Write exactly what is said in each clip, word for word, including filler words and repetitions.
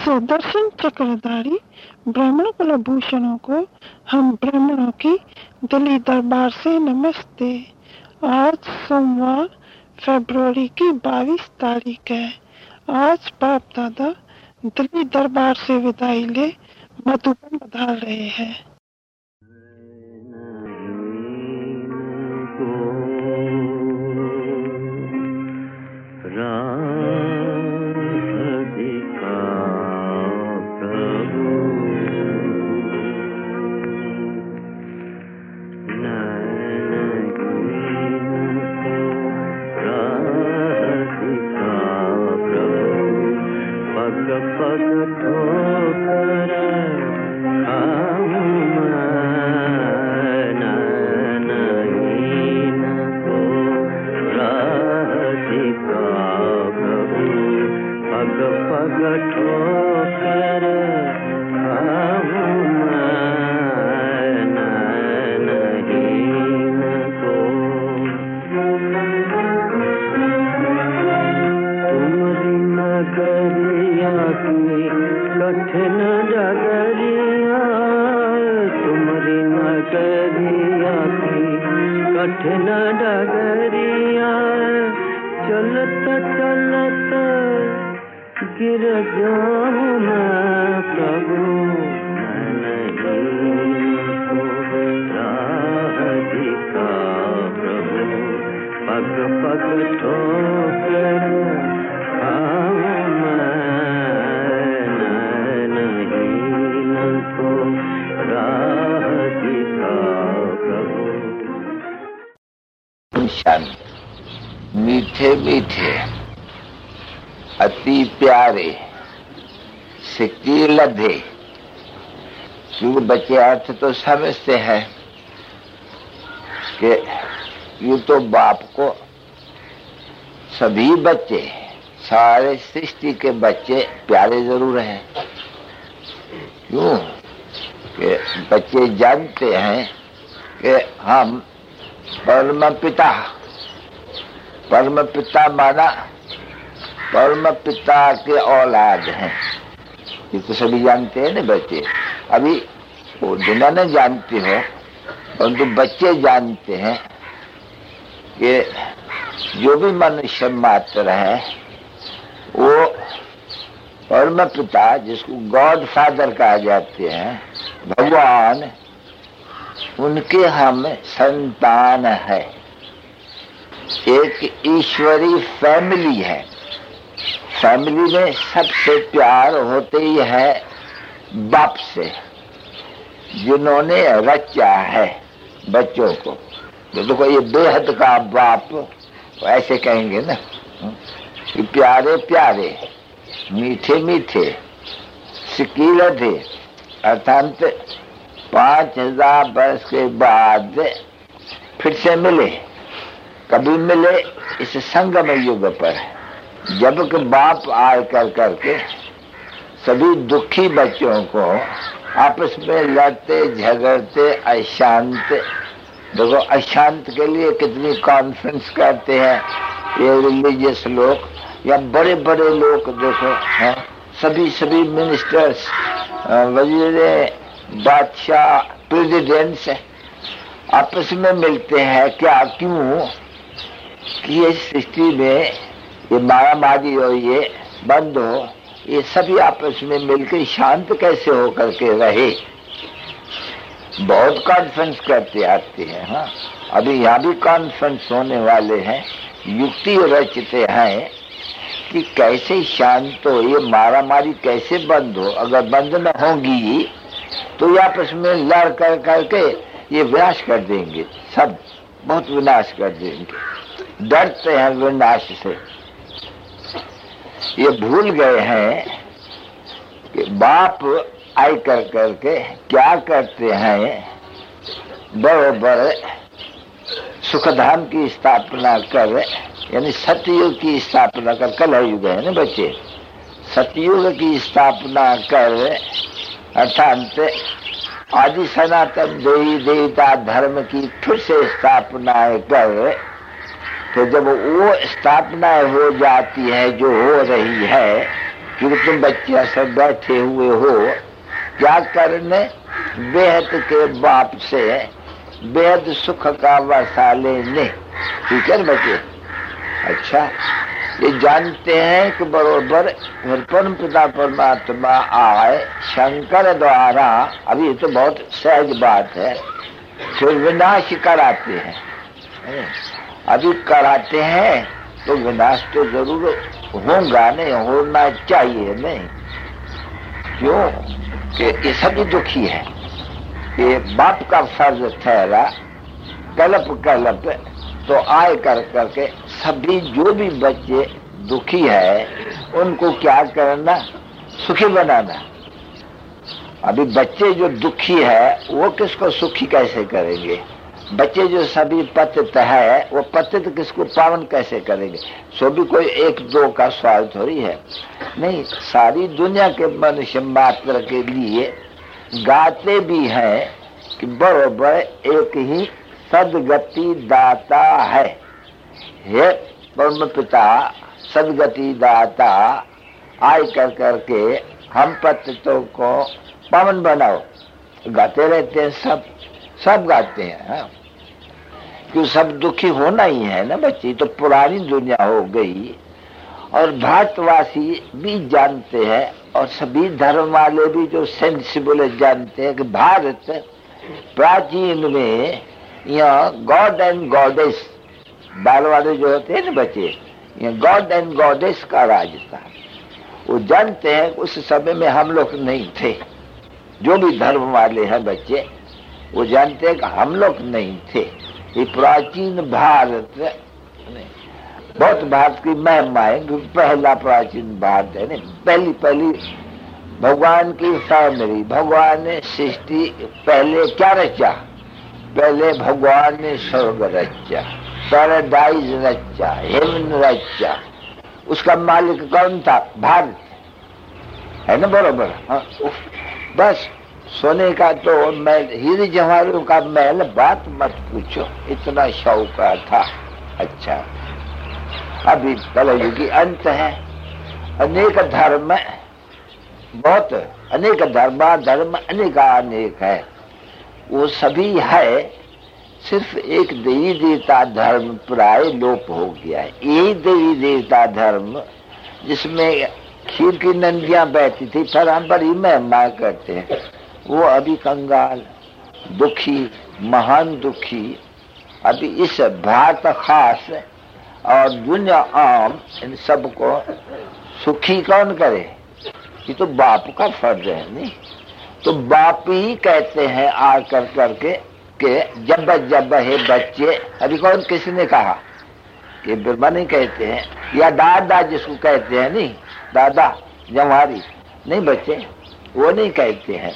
सुदर्शन चक्रधारी ब्राह्मण कुलभूषणों को हम ब्राह्मणों की दिली दरबार से नमस्ते। आज सोमवार फरवरी की बाईस तारीख है। आज बाप दादा दिल्ली दरबार से विदाई ले मधुबन पधार रहे हैं। कठिन डगरिया चलत चलत गिर जाऊं मैं प्रभु, राधिका प्रभु, पग पग ठोकर खाऊं मैं नहीं को राधिका प्रभु। मीठे मीठे अति प्यारे सिक्की लधे, क्योंकि बच्चे अर्थ तो समझते हैं कि ये तो बाप को सभी बच्चे, सारे सृष्टि के बच्चे प्यारे जरूर हैं। क्यों कि बच्चे जानते हैं कि हम परम पिता, परम पिता माना परम पिता के औलाद हैं। ये तो सभी जानते हैं ना बच्चे। अभी वो दुनिया नहीं जानती हो, परंतु बच्चे जानते हैं कि जो भी मनुष्य मात्र है वो परम पिता, जिसको गॉड फादर कहा जाते हैं, भगवान, उनके हम संतान है। एक ईश्वरी फैमिली है। फैमिली में सबसे प्यार होते ही है बाप से, जिन्होंने रचा है बच्चों को। तो देखो ये बेहद का बाप ऐसे कहेंगे ना कि प्यारे प्यारे मीठे मीठे सिकील थे, अर्थात पांच हजार वर्ष के बाद फिर से मिले। कभी मिले इस संगम युग पर, जब कि बाप आए कर करके सभी दुखी बच्चों को आपस में लड़ते झगड़ते अशांत, देखो अशांत के लिए कितनी कॉन्फ्रेंस करते हैं ये रिलीजियस लोग या बड़े बड़े लोग। देखो हैं सभी सभी मिनिस्टर्स, वजीरे, बादशाह, प्रेसिडेंट्स आपस में मिलते हैं। क्या? क्यों कि ये सृष्टि में ये मारामारी हो, ये बंद हो, ये सभी आपस में मिलकर शांत कैसे हो करके रहे। बहुत कॉन्फ्रेंस करते आते हैं। हाँ, अभी यहाँ भी कॉन्फ्रेंस होने वाले हैं, युक्ति रचते हैं कि कैसे शांत हो, ये मारामारी कैसे बंद हो। अगर बंद न होगी तो ये आपस में लड़ कर करके ये विनाश कर देंगे, सब बहुत विनाश कर देंगे। डरते हैं विनाश से। ये भूल गए हैं कि बाप आई कर करके क्या करते हैं, बड़े बड़े सुखधाम की स्थापना कर, यानी सतयुग की स्थापना कर। कल युग है ना बच्चे, सतयुग की स्थापना कर, अर्थात आदि सनातन देवी देवता धर्म की फिर से स्थापना कर। तो जब वो स्थापना हो जाती है जो हो रही है, क्योंकि तुम बच्चे सब बैठे हुए हो, क्या करने? बेहद के बाप से बेहद सुख का वसा लेने। ठीक है ना बच्चे? अच्छा, ये जानते हैं कि बरोबर परम पिता परमात्मा आए शंकर द्वारा, अभी ये तो बहुत सहज बात है, फिर विनाश कराते हैं। अभी कराते हैं तो विनाश तो जरूर होगा, नहीं होना चाहिए नहीं? क्यों कि ये सभी दुखी है। ये बाप का फर्ज ठहरा कल्प कल्प तो आए कर करके सभी जो भी बच्चे दुखी है उनको क्या करना? सुखी बनाना। अभी बच्चे जो दुखी है वो किसको सुखी कैसे करेंगे? बच्चे जो सभी पतित है वो पतित किसको पावन कैसे करेंगे? सो भी कोई एक दो का सवाल थोड़ी है, नहीं, सारी दुनिया के मनुष्य मात्र के लिए गाते भी हैं कि बरोबर एक ही सदगति दाता है। हे परम पिता सदगति दाता, आय कर करके हम पतितों को पावन बनाओ। गाते रहते हैं, सब सब गाते हैं। हाँ? क्यों? सब दुखी होना ही है ना बच्ची, तो पुरानी दुनिया हो गई। और भारतवासी भी जानते हैं और सभी धर्म वाले भी जो सेंसिबल जानते हैं कि भारत प्राचीन में यहाँ गॉड एंड गॉडेस, बाल वाले जो होते हैं ना बच्चे, यहाँ गॉड एंड गॉडेस का राज था। वो जानते हैं उस समय में हम लोग नहीं थे। जो भी धर्म वाले हैं बच्चे वो जानते हैं कि हम लोग नहीं थे। ये प्राचीन भारत बहुत भारत की महिमा है, पहला प्राचीन भारत है। नहीं, पहली पहली भगवान की फैमिली, भगवान ने सृष्टि पहले क्या रचा? पहले भगवान ने स्वर्ग रचा, पैराडाइज रचा, हेवन रचा। उसका मालिक कौन था? भारत है ना, बरोबर? हाँ, बस सोने का तो महल, हीरे जवाहरों का महल, बात मत पूछो, इतना शौक था। अच्छा, अभी कलयुगी अंत है, अनेक धर्म, बहुत अनेक धर्मा धर्म अनेका अनेक है, वो सभी है। सिर्फ एक देवी देवता धर्म प्राय लोप हो गया है। यही देवी देवता धर्म जिसमें खीर की नंदियां बैठी थी, पर हम बड़ी महिमा करते हैं, वो अभी कंगाल, दुखी, महान दुखी। अभी इस भारत खास और दुनिया आम, इन सबको सुखी कौन करे? ये तो बाप का फर्ज है। नहीं तो बाप ही कहते हैं आ कर करके कि जब जब है बच्चे, अभी कौन किसने कहा कि ब्रह्मा नहीं कहते हैं, या दादा जिसको कहते हैं, नहीं दादा जवारी, नहीं बच्चे वो नहीं कहते हैं,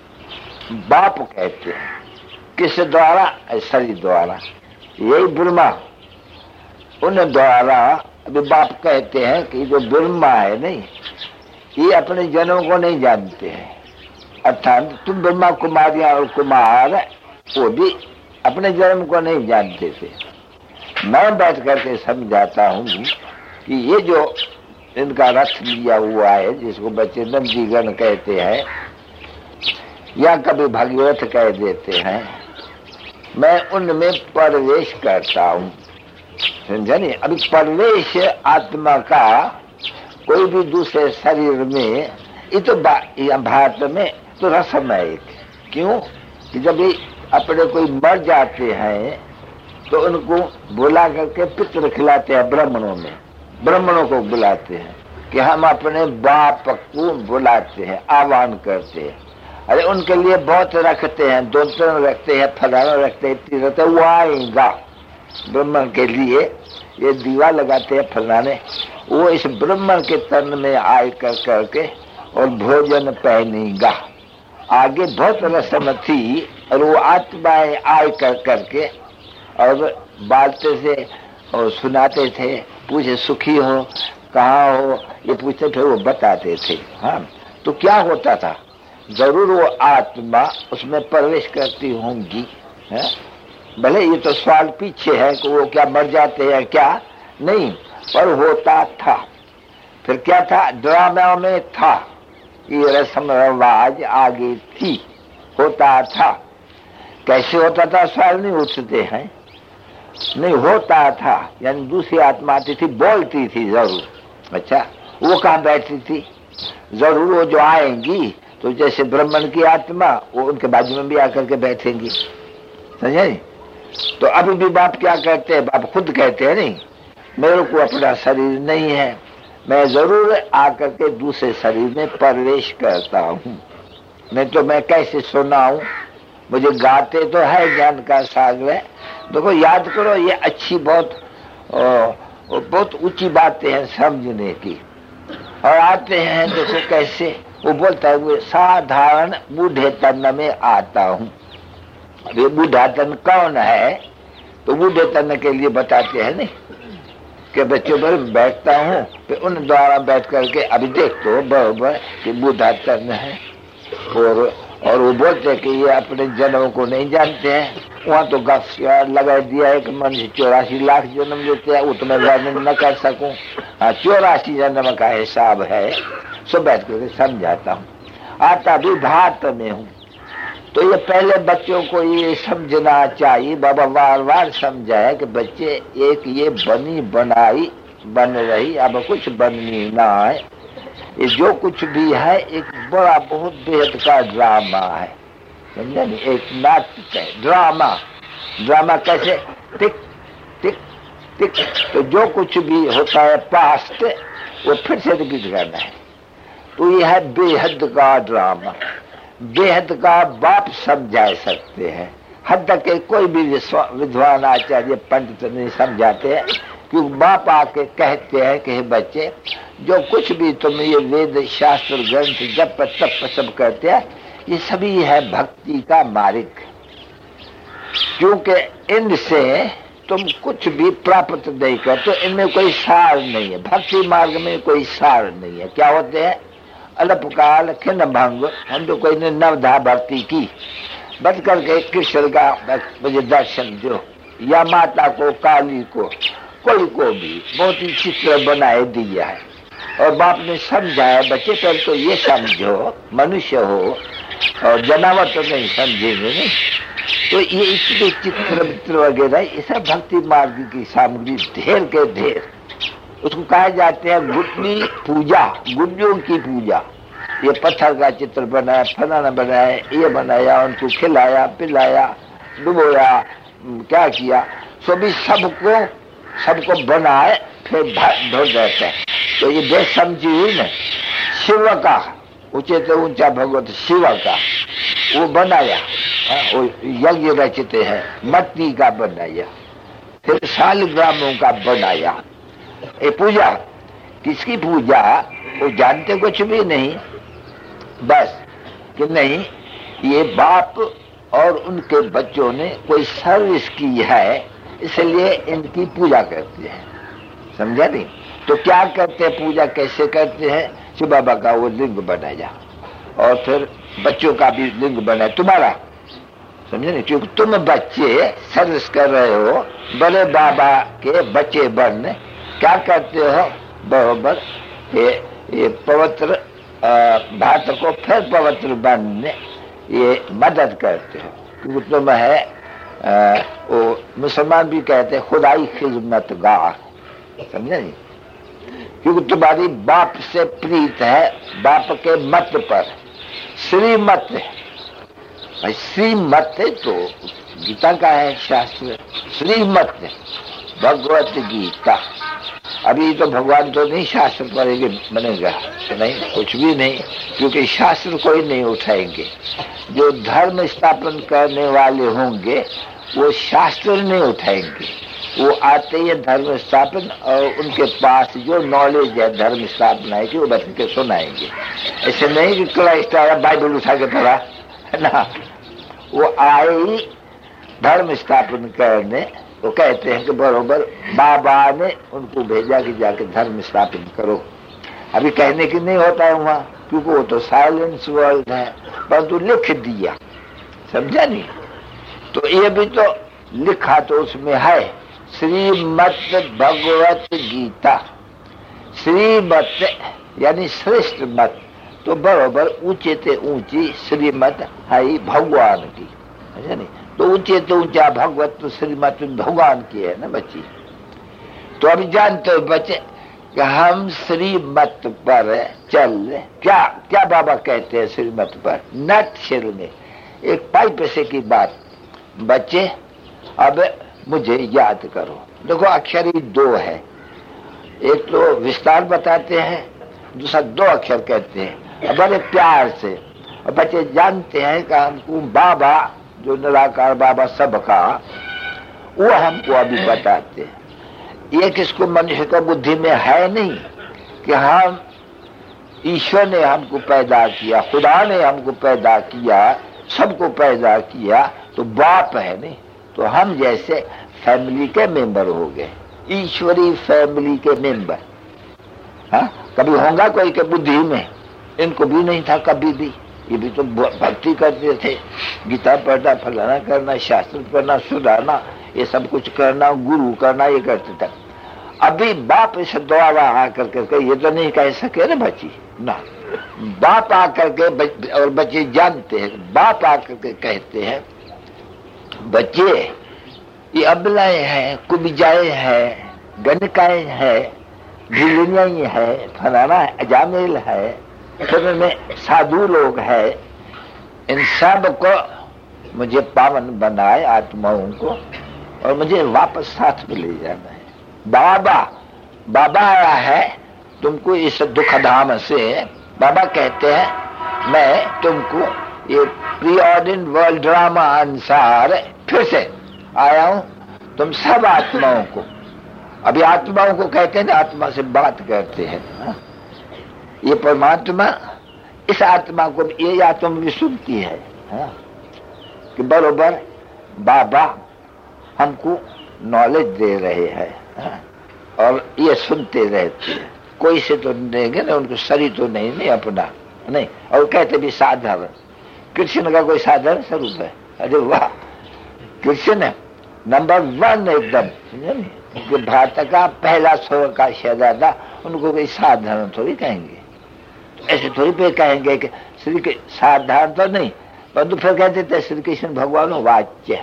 बाप कहते हैं। किस द्वारा? शरीर द्वारा। यही ब्रह्मा, उन द्वारा अभी बाप कहते हैं कि जो ब्रह्मा है नहीं, ये अपने जनों को नहीं जानते हैं। अर्थात तुम ब्रह्मा कुमारियां और कुमार वो भी अपने जन्म को नहीं जानते थे। मैं बैठ करके समझाता हूँ कि ये जो इनका रथ लिया हुआ है, जिसको बच्चे नंदीगण कहते हैं या कभी भगवत कह देते हैं, मैं उनमें प्रवेश करता हूँ। समझा नहीं? अभी प्रवेश आत्मा का कोई भी दूसरे शरीर में, ये तो भारत में तो रस्म है एक। क्यों कि जब ये अपने कोई मर जाते हैं तो उनको बुला करके पितृ खिलाते हैं, ब्राह्मणों में ब्राह्मणों को बुलाते हैं कि हम अपने बाप को बुलाते हैं, आह्वान करते हैं। अरे उनके लिए बहुत रखते हैं, दो तीन रखते हैं, फलाना रखते हैं, तीन रखते हैं, वो आएगा ब्राह्मण के लिए, ये दीवा लगाते हैं फलाने, वो इस ब्राह्मण के तन में आए कर करके और भोजन पहनेगा। आगे बहुत रस्म थी और वो आत्माएं आए कर करके और बालते से और सुनाते थे, पूछे सुखी हो, कहाँ हो, ये पूछते थे, वो बताते थे। हाँ, तो क्या होता था? जरूर वो आत्मा उसमें प्रवेश करती होंगी। भले ये तो सवाल पीछे है कि वो क्या मर जाते हैं क्या, नहीं, पर होता था। फिर क्या था, ड्रामा में था, ये रस्म रवाज आगे थी, होता था। कैसे होता था सवाल नहीं उठते हैं, नहीं होता था, यानी दूसरी आत्मा आती थी, बोलती थी जरूर। अच्छा, वो कहाँ बैठती थी? जरूर वो जो आएंगी तो जैसे ब्राह्मण की आत्मा वो उनके बाजू में भी आकर के बैठेंगी, समझे? तो अभी भी बाप क्या कहते हैं, बाप खुद कहते हैं नहीं, मेरे को अपना शरीर नहीं है, मैं जरूर आकर के दूसरे शरीर में प्रवेश करता हूँ, नहीं तो मैं कैसे सुनाऊं? मुझे गाते तो है ज्ञान का सागर है। देखो याद करो, ये अच्छी बहुत बहुत ऊंची बातें हैं समझने की। और आते हैं देखो कैसे, वो बोलता है वो साधारण बूढ़े तन में आता हूँ। ये बूढ़ा तन कौन है? तो बूढ़े तन के लिए बताते हैं नहीं कि बच्चों पर बैठता हूँ, फिर उन द्वारा बैठ करके अभी देख तो बराबर कि बूढ़ा तन है। और और वो बोलते हैं कि ये अपने जन्म को नहीं जानते हैं। वहाँ तो गफ लगा दिया है कि मनुष्य चौरासी लाख जन्म लेते हैं, वो तो मैं वर्णन न कर सकूं। हाँ, चौरासी जन्म का हिसाब है, सो बैठ करके समझाता हूँ। आता भी भात में हूँ। तो ये पहले बच्चों को ये समझना चाहिए, बाबा बार बार समझाया कि बच्चे एक ये बनी बनाई बन रही, अब कुछ बननी ना है। ये जो कुछ भी है एक बड़ा बहुत बेहद का ड्रामा है, समझे नहीं? एक नाटक है, ड्रामा। ड्रामा कैसे? टिक टिक टिक। तो जो कुछ भी होता है पास्ट, वो फिर से रिपीट करना है। तो ये है बेहद का ड्रामा। बेहद का बाप समझा सकते हैं, हद तक के कोई भी विद्वान आचार्य पंडित नहीं समझाते हैं, क्योंकि बाप आके कहते हैं कि बच्चे जो कुछ भी तुम ये वेद शास्त्र ग्रंथ जप तप सब कहते हैं, ये सभी है भक्ति का मार्ग, क्योंकि इनसे तुम कुछ भी प्राप्त नहीं कर, तो इनमें कोई सार नहीं है। भक्ति मार्ग में कोई सार नहीं है। क्या होते हैं? अल्पकाल खिन्न भंग। हम तो कोई ने नवधा भक्ति की, बच करके कृष्ण का मुझे दर्शन दो, या माता को, काली को, कोई को भी बहुत ही चित्र बनाए दिया है। और बाप ने समझाया बच्चे पहले तो ये समझो, मनुष्य हो और जनावर तो नहीं समझेंगे नहीं, तो ये इतने चित्र मित्र वगैरह ये सब भक्ति मार्ग की सामग्री ढेर के ढेर। उसको कहा जाते हैं गुड्डी पूजा, गुड्डियों की पूजा। ये पत्थर का चित्र बनाया, फलाना बनाया, ये बनाया, उनको खिलाया पिलाया डुबोया, क्या किया, सो भी सबको सबको बनाए फिर धो देते हैं। तो ये देश समझी हुई न, शिव का ऊंचे से ऊंचा भगवत शिव का वो बनाया, वो यज्ञ रचते हैं, मट्टी का बनाया, फिर शालिग्रामों का बनाया। ये पूजा किसकी पूजा? वो जानते कुछ भी नहीं, बस कि नहीं ये बाप और उनके बच्चों ने कोई सर्विस की है, इसलिए इनकी पूजा करते हैं, समझा नहीं? तो क्या करते हैं, पूजा कैसे करते हैं? शिव बाबा का वो लिंग बनाया और फिर बच्चों का भी लिंग बनाया तुम्हारा, समझे नहीं? क्योंकि तुम बच्चे सर्विस कर रहे हो, बड़े बाबा के बच्चे बनने क्या करते हो? बराबर ये ये पवित्र भारत को फिर पवित्र बनने ये मदद करते हो, क्योंकि तुम है आ, वो मुसलमान भी कहते हैं खुदाई खिदमत गाह, समझे नहीं? क्योंकि तुम्हारी बाप से प्रीत है, बाप के मत पर श्रीमत है। श्रीमत है तो गीता का है शास्त्र, श्रीमत भगवत गीता। अभी तो भगवान तो नहीं शास्त्र पढ़ेंगे बनेगा, तो नहीं कुछ भी नहीं, क्योंकि शास्त्र कोई नहीं उठाएंगे। जो धर्म स्थापन करने वाले होंगे वो शास्त्र नहीं उठाएंगे, वो आते ही धर्म स्थापन और उनके पास जो नॉलेज है धर्म स्थापना है कि वो बैठ के सुनाएंगे। ऐसे नहीं कि क्लाइस्ट आया बाइबल उठा के पढ़ा, है ना? वो आए ही धर्म स्थापन करने, वो कहते हैं कि बरोबर बाबा ने उनको भेजा कि जाके धर्म स्थापन करो। अभी कहने की नहीं होता है वहां, क्योंकि वो तो साइलेंस वर्ल्ड है, परंतु लिख दिया, समझा नहीं? तो ये भी तो लिखा तो उसमें है, श्रीमद् भगवत गीता। श्रीमत यानी श्रेष्ठ मत, तो बरोबर ऊंचे ते ऊंची श्रीमत है भगवान की, है नहीं? तो ऊंचे तो ऊंचा भगवत तो श्रीमत भगवान की है ना बच्ची। तो अभी जानते हो बच्चे कि हम श्रीमत पर चल, क्या क्या बाबा कहते हैं श्रीमत पर? नटशेल में एक पाई पैसे की बात। बच्चे अब मुझे याद करो, देखो अक्षर ही दो है, एक तो विस्तार बताते हैं, दूसरा दो अक्षर कहते हैं बड़े प्यार से। और बच्चे जानते हैं कि हमको बाबा जो निराकार बाबा सबका, वो हमको अभी बताते हैं। ये किसको मनुष्य का बुद्धि में है नहीं कि हम ईश्वर ने हमको पैदा किया, खुदा ने हमको पैदा किया, सबको पैदा किया, तो बाप है नहीं, तो हम जैसे फैमिली के मेंबर हो गए, ईश्वरी फैमिली के मेंबर। हाँ, कभी होगा कोई के बुद्धि में? इनको भी नहीं था कभी भी। ये भी तो भक्ति करते थे, गीता पढ़ना, फलाना करना, शास्त्र पढ़ना, सुधारना, ये सब कुछ करना, गुरु करना, ये करते थे। अभी बाप इस द्वारा आकर करके ये तो नहीं कह सके ना बच्ची ना, बाप आकर के बच, और बच्चे जानते हैं, बाप आकर के कहते हैं बच्चे ये अबलाएं हैं, कुबिजाएं हैं, गणकाएं हैं, भिलनियां है, फलाना अजामिल है, फिर में साधु लोग है, इन सब को मुझे पावन बनाए आत्माओं को, और मुझे वापस साथ में ले जाना है। बाबा बाबा आया है तुमको इस दुखधाम से। बाबा कहते हैं मैं तुमको ये प्री ऑर्डिन वर्ल्ड ड्रामा अनुसार फिर से आया हूं तुम सब आत्माओं को। अभी आत्माओं को कहते हैं, आत्मा से बात करते हैं। ये परमात्मा इस आत्मा को, ये आत्मा भी सुनती है, है? कि बरोबर बाबा हमको नॉलेज दे रहे हैं, है? और ये सुनते रहते हैं। कोई से तो देंगे ना, उनको शरीर तो नहीं नहीं अपना नहीं। और कहते भी साधारण, कृष्ण का कोई साधारण स्वरूप है? अरे वाह, कृष्ण नंबर वन एकदम, कि भारत का पहला स्वर्ग का शहजादा, उनको कोई साधारण थोड़ी कहेंगे। तो ऐसे थोड़ी पे कहेंगे कि श्री के साधारण तो नहीं, परंतु फिर कहते थे श्री कृष्ण भगवान वाच्य।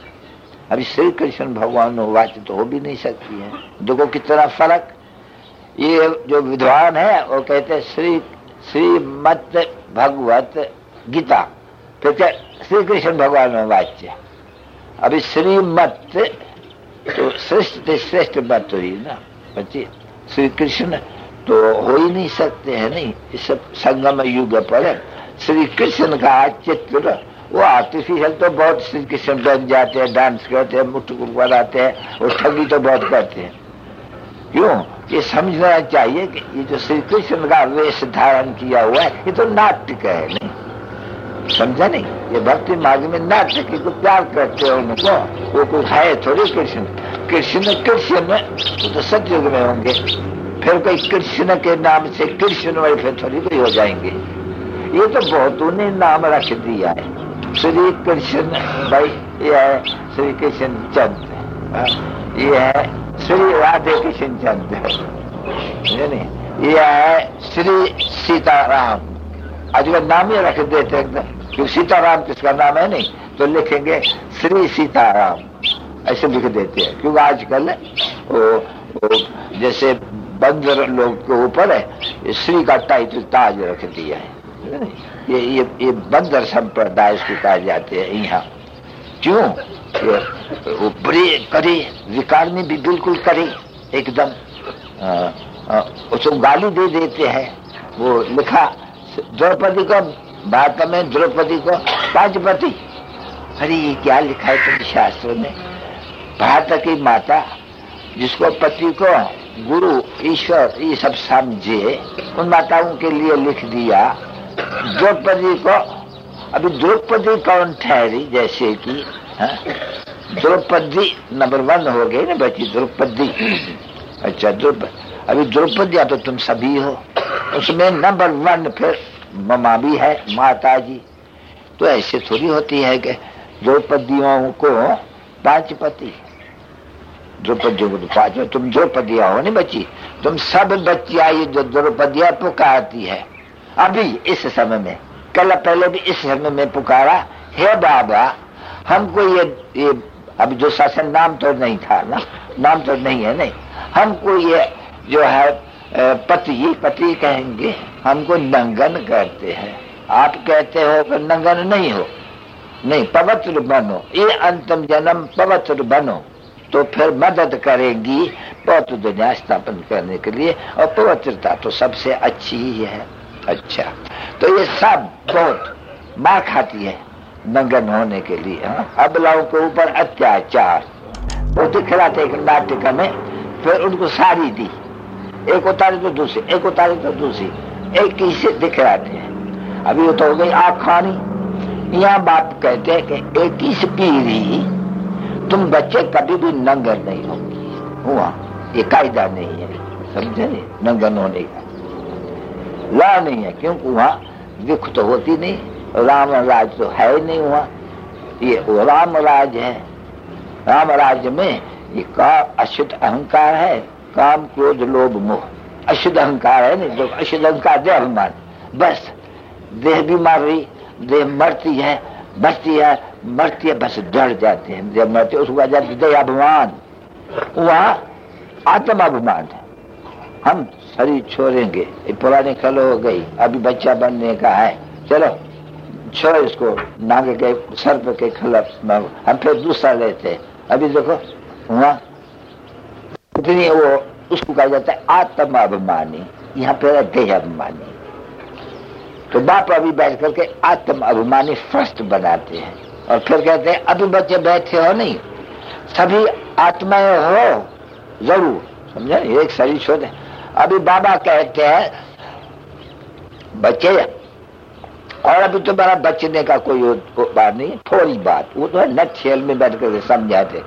अभी श्री कृष्ण भगवान वाच्य तो हो भी नहीं सकती है। देखो कितना फर्क। ये जो विद्वान है वो कहते हैं श्री श्रीमत भगवत गीता, फिर क्या श्री कृष्ण भगवान वाच्य। अभी श्रीमत तो श्रेष्ठ श्रेष्ठ मत हुई ना बच्चे, श्री कृष्ण तो हो ही नहीं सकते हैं। नहीं, इस संगम युग पर श्री कृष्ण का चित्र वो आर्टिफिशियल तो बहुत श्री कृष्ण बन जाते हैं, डांस करते हैं, मुट्ठ बनाते हैं, और ठगी तो बहुत करते हैं। क्यों? ये समझना चाहिए कि ये जो श्री कृष्ण का वेश धारण किया हुआ है ये तो नाटक है। नहीं समझा? नहीं, ये भक्ति मार्ग में नाटक को प्यार करते हैं उनको, वो कोई है थोड़ी कृष्ण। कृष्ण कृष्ण वो तो सतयुग में होंगे, फिर कोई कृष्ण के नाम से कृष्ण वाले फिर थोड़ी कोई हो जाएंगे। ये तो बहुत उन्हें नाम रख दिया है, श्री कृष्ण भाई, ये है श्री कृष्ण चंद, ये है श्री राधे कृष्ण चंद, ये है श्री सीताराम। आजकल नाम ही रख देते एकदम, क्योंकि सीताराम किसका नाम है नहीं, तो लिखेंगे श्री सीताराम, ऐसे लिख देते हैं। क्योंकि आजकल वो, वो जैसे बंदर लोग के ऊपर है श्री का टाइटल ताज रख दिया है। ये ये ये बंदर संप्रदाय इसको कहा जाते हैं यहाँ। क्यों? ये वो बड़े करे, विकार में भी बिल्कुल करे एकदम, उसको गाली दे देते हैं। वो लिखा द्रौपदी को, भारत में द्रौपदी को पांच पति। अरे ये क्या लिखा है तुम शास्त्र में? भारत की माता जिसको पति को गुरु ईश्वर ये सब समझे, उन माताओं के लिए लिख दिया द्रौपदी को। अभी द्रौपदी कौन ठहरी? जैसे कि द्रौपदी नंबर वन हो गई ना बच्ची, द्रौपदी। अच्छा द्रौपदी, अभी द्रौपदी तो तुम सभी हो, उसमें नंबर वन फिर ममा भी है, माता जी। तो ऐसे थोड़ी होती है कि द्रौपदियों को पांच पति, द्रौपदी को पाचो, तुम द्रौपदिया हो नहीं बच्ची, तुम सब बच्चियां ये जो द्रौपदिया पुकारती है अभी इस समय में, कल पहले भी इस समय में पुकारा, हे बाबा हमको ये, ये अब जो शासन नाम तो नहीं था ना, नाम तो नहीं है, नहीं हमको ये जो है पति पति कहेंगे, हमको नंगन करते हैं। आप कहते हो कि नंगन नहीं हो, नहीं पवित्र बनो, ये अंतिम जन्म पवित्र बनो तो फिर मदद करेगी पौत्र दुनिया स्थापन करने के लिए, और पवित्रता तो सबसे अच्छी ही है। अच्छा, तो ये सब बहुत मार खाती है नंगन होने के लिए। अबलाओं के ऊपर अत्याचार वो दिखलाते एक नाटक में, फिर उनको साड़ी दी, एक उतारी तो दूसरी, एक उतारी तो दूसरी, एक ही से दिखलाते हैं। अभी वो तो हो गई आँख खानी। यहाँ बाप कहते हैं कि इक्कीस पीढ़ी तुम बच्चे कभी भी नंगन नहीं होंगे, हुआ ये कायदा नहीं है, समझे नहीं, नंगन होने का ला नहीं है, क्योंकि वहाँ विख तो होती नहीं, राम राज तो है नहीं वहाँ, ये वो राम राज है। राम राज्य में ये का अशुद्ध अहंकार है, काम क्रोध लोभ मोह, अशुद्ध अहंकार है नहीं, जो अशुद्ध अहंकार देह अभिमान, बस देह भी मार रही, देह मरती है, बचती है, मरती है, बस डर जाते हैं, जब मरती है उसको आ जाती देह अभिमान, वहाँ आत्माभिमान है। हम शरीर छोड़ेंगे, पुरानी खल हो गई, अभी बच्चा बनने का है, चलो छोड़ इसको, नाग के सर्प के खिलाफ हम फिर दूसरा लेते हैं। अभी देखो वहाँ इतनी वो उसको कहा जाता है आत्माभिमानी, यहाँ पे देह अभिमानी। तो बाप अभी बैठ करके आत्म अभिमानी फर्स्ट बनाते हैं, और फिर कहते हैं अभी बच्चे बैठे हो नहीं, सभी आत्माएं हो जरूर, समझे, एक शरीर छोड़े। अभी बाबा कहते हैं बच्चे, और अभी तुम्हारा बचने का कोई बात नहीं, थोड़ी बात, वो तो है नट खेल में बैठ कर समझाते।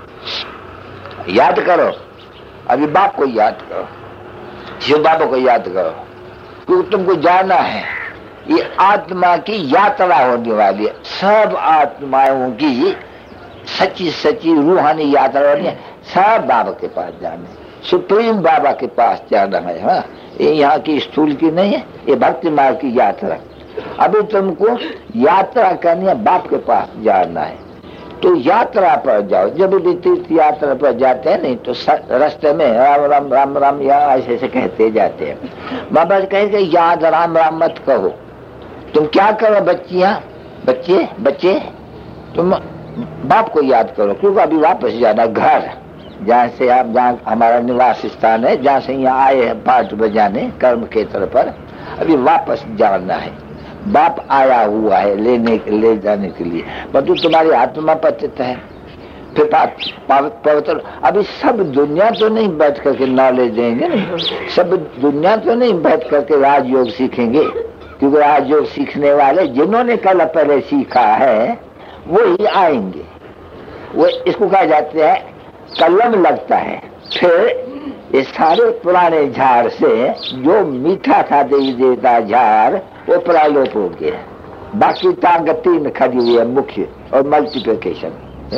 याद करो, अभी बाप को याद करो, शिव बाबा को याद करो, क्योंकि तुमको जाना है ये आत्मा की यात्रा होने वाली है, सब आत्माओं की सच्ची सच्ची रूहानी यात्रा होनी है, सब बाबा के पास जाना है, सुप्रीम बाबा के पास जाना है। हाँ, ये यहाँ की स्थूल की नहीं है, ये भक्ति मार्ग की यात्रा। अभी तुमको यात्रा करनी है, बाप के पास जाना है, तो यात्रा पर जाओ। जब भी तीर्थ यात्रा पर जाते हैं नहीं तो रास्ते में राम राम राम राम या ऐसे ऐसे कहते जाते हैं। बाबा कहेंगे याद राम राम मत कहो, तुम क्या करो बच्चियां, बच्चे बच्चे तुम बाप को याद करो, क्योंकि अभी वापस जाना घर, जहाँ से आप, जहाँ हमारा निवास स्थान है, जहाँ से यहाँ आए हैं पाठ बजाने कर्म क्षेत्र पर, अभी वापस जाना है। बाप आया हुआ है लेने ले जाने के लिए, परंतु तुम्हारी आत्मा पतित है, फिर पवित्र। अभी सब दुनिया तो नहीं बैठ करके नॉलेज देंगे, नहीं सब दुनिया तो नहीं बैठ करके राजयोग सीखेंगे, क्योंकि राजयोग सीखने वाले जिन्होंने कल पहले सीखा है वो ही आएंगे। वो इसको कहा जाता है कलम लगता है, फिर ये सारे पुराने झाड़ से जो मीठा था देवी देवता झाड़ वो प्रालोप हो गया, बाकी टांग तीन खड़ी हुई है, मुख्य और मल्टीप्लिकेशन।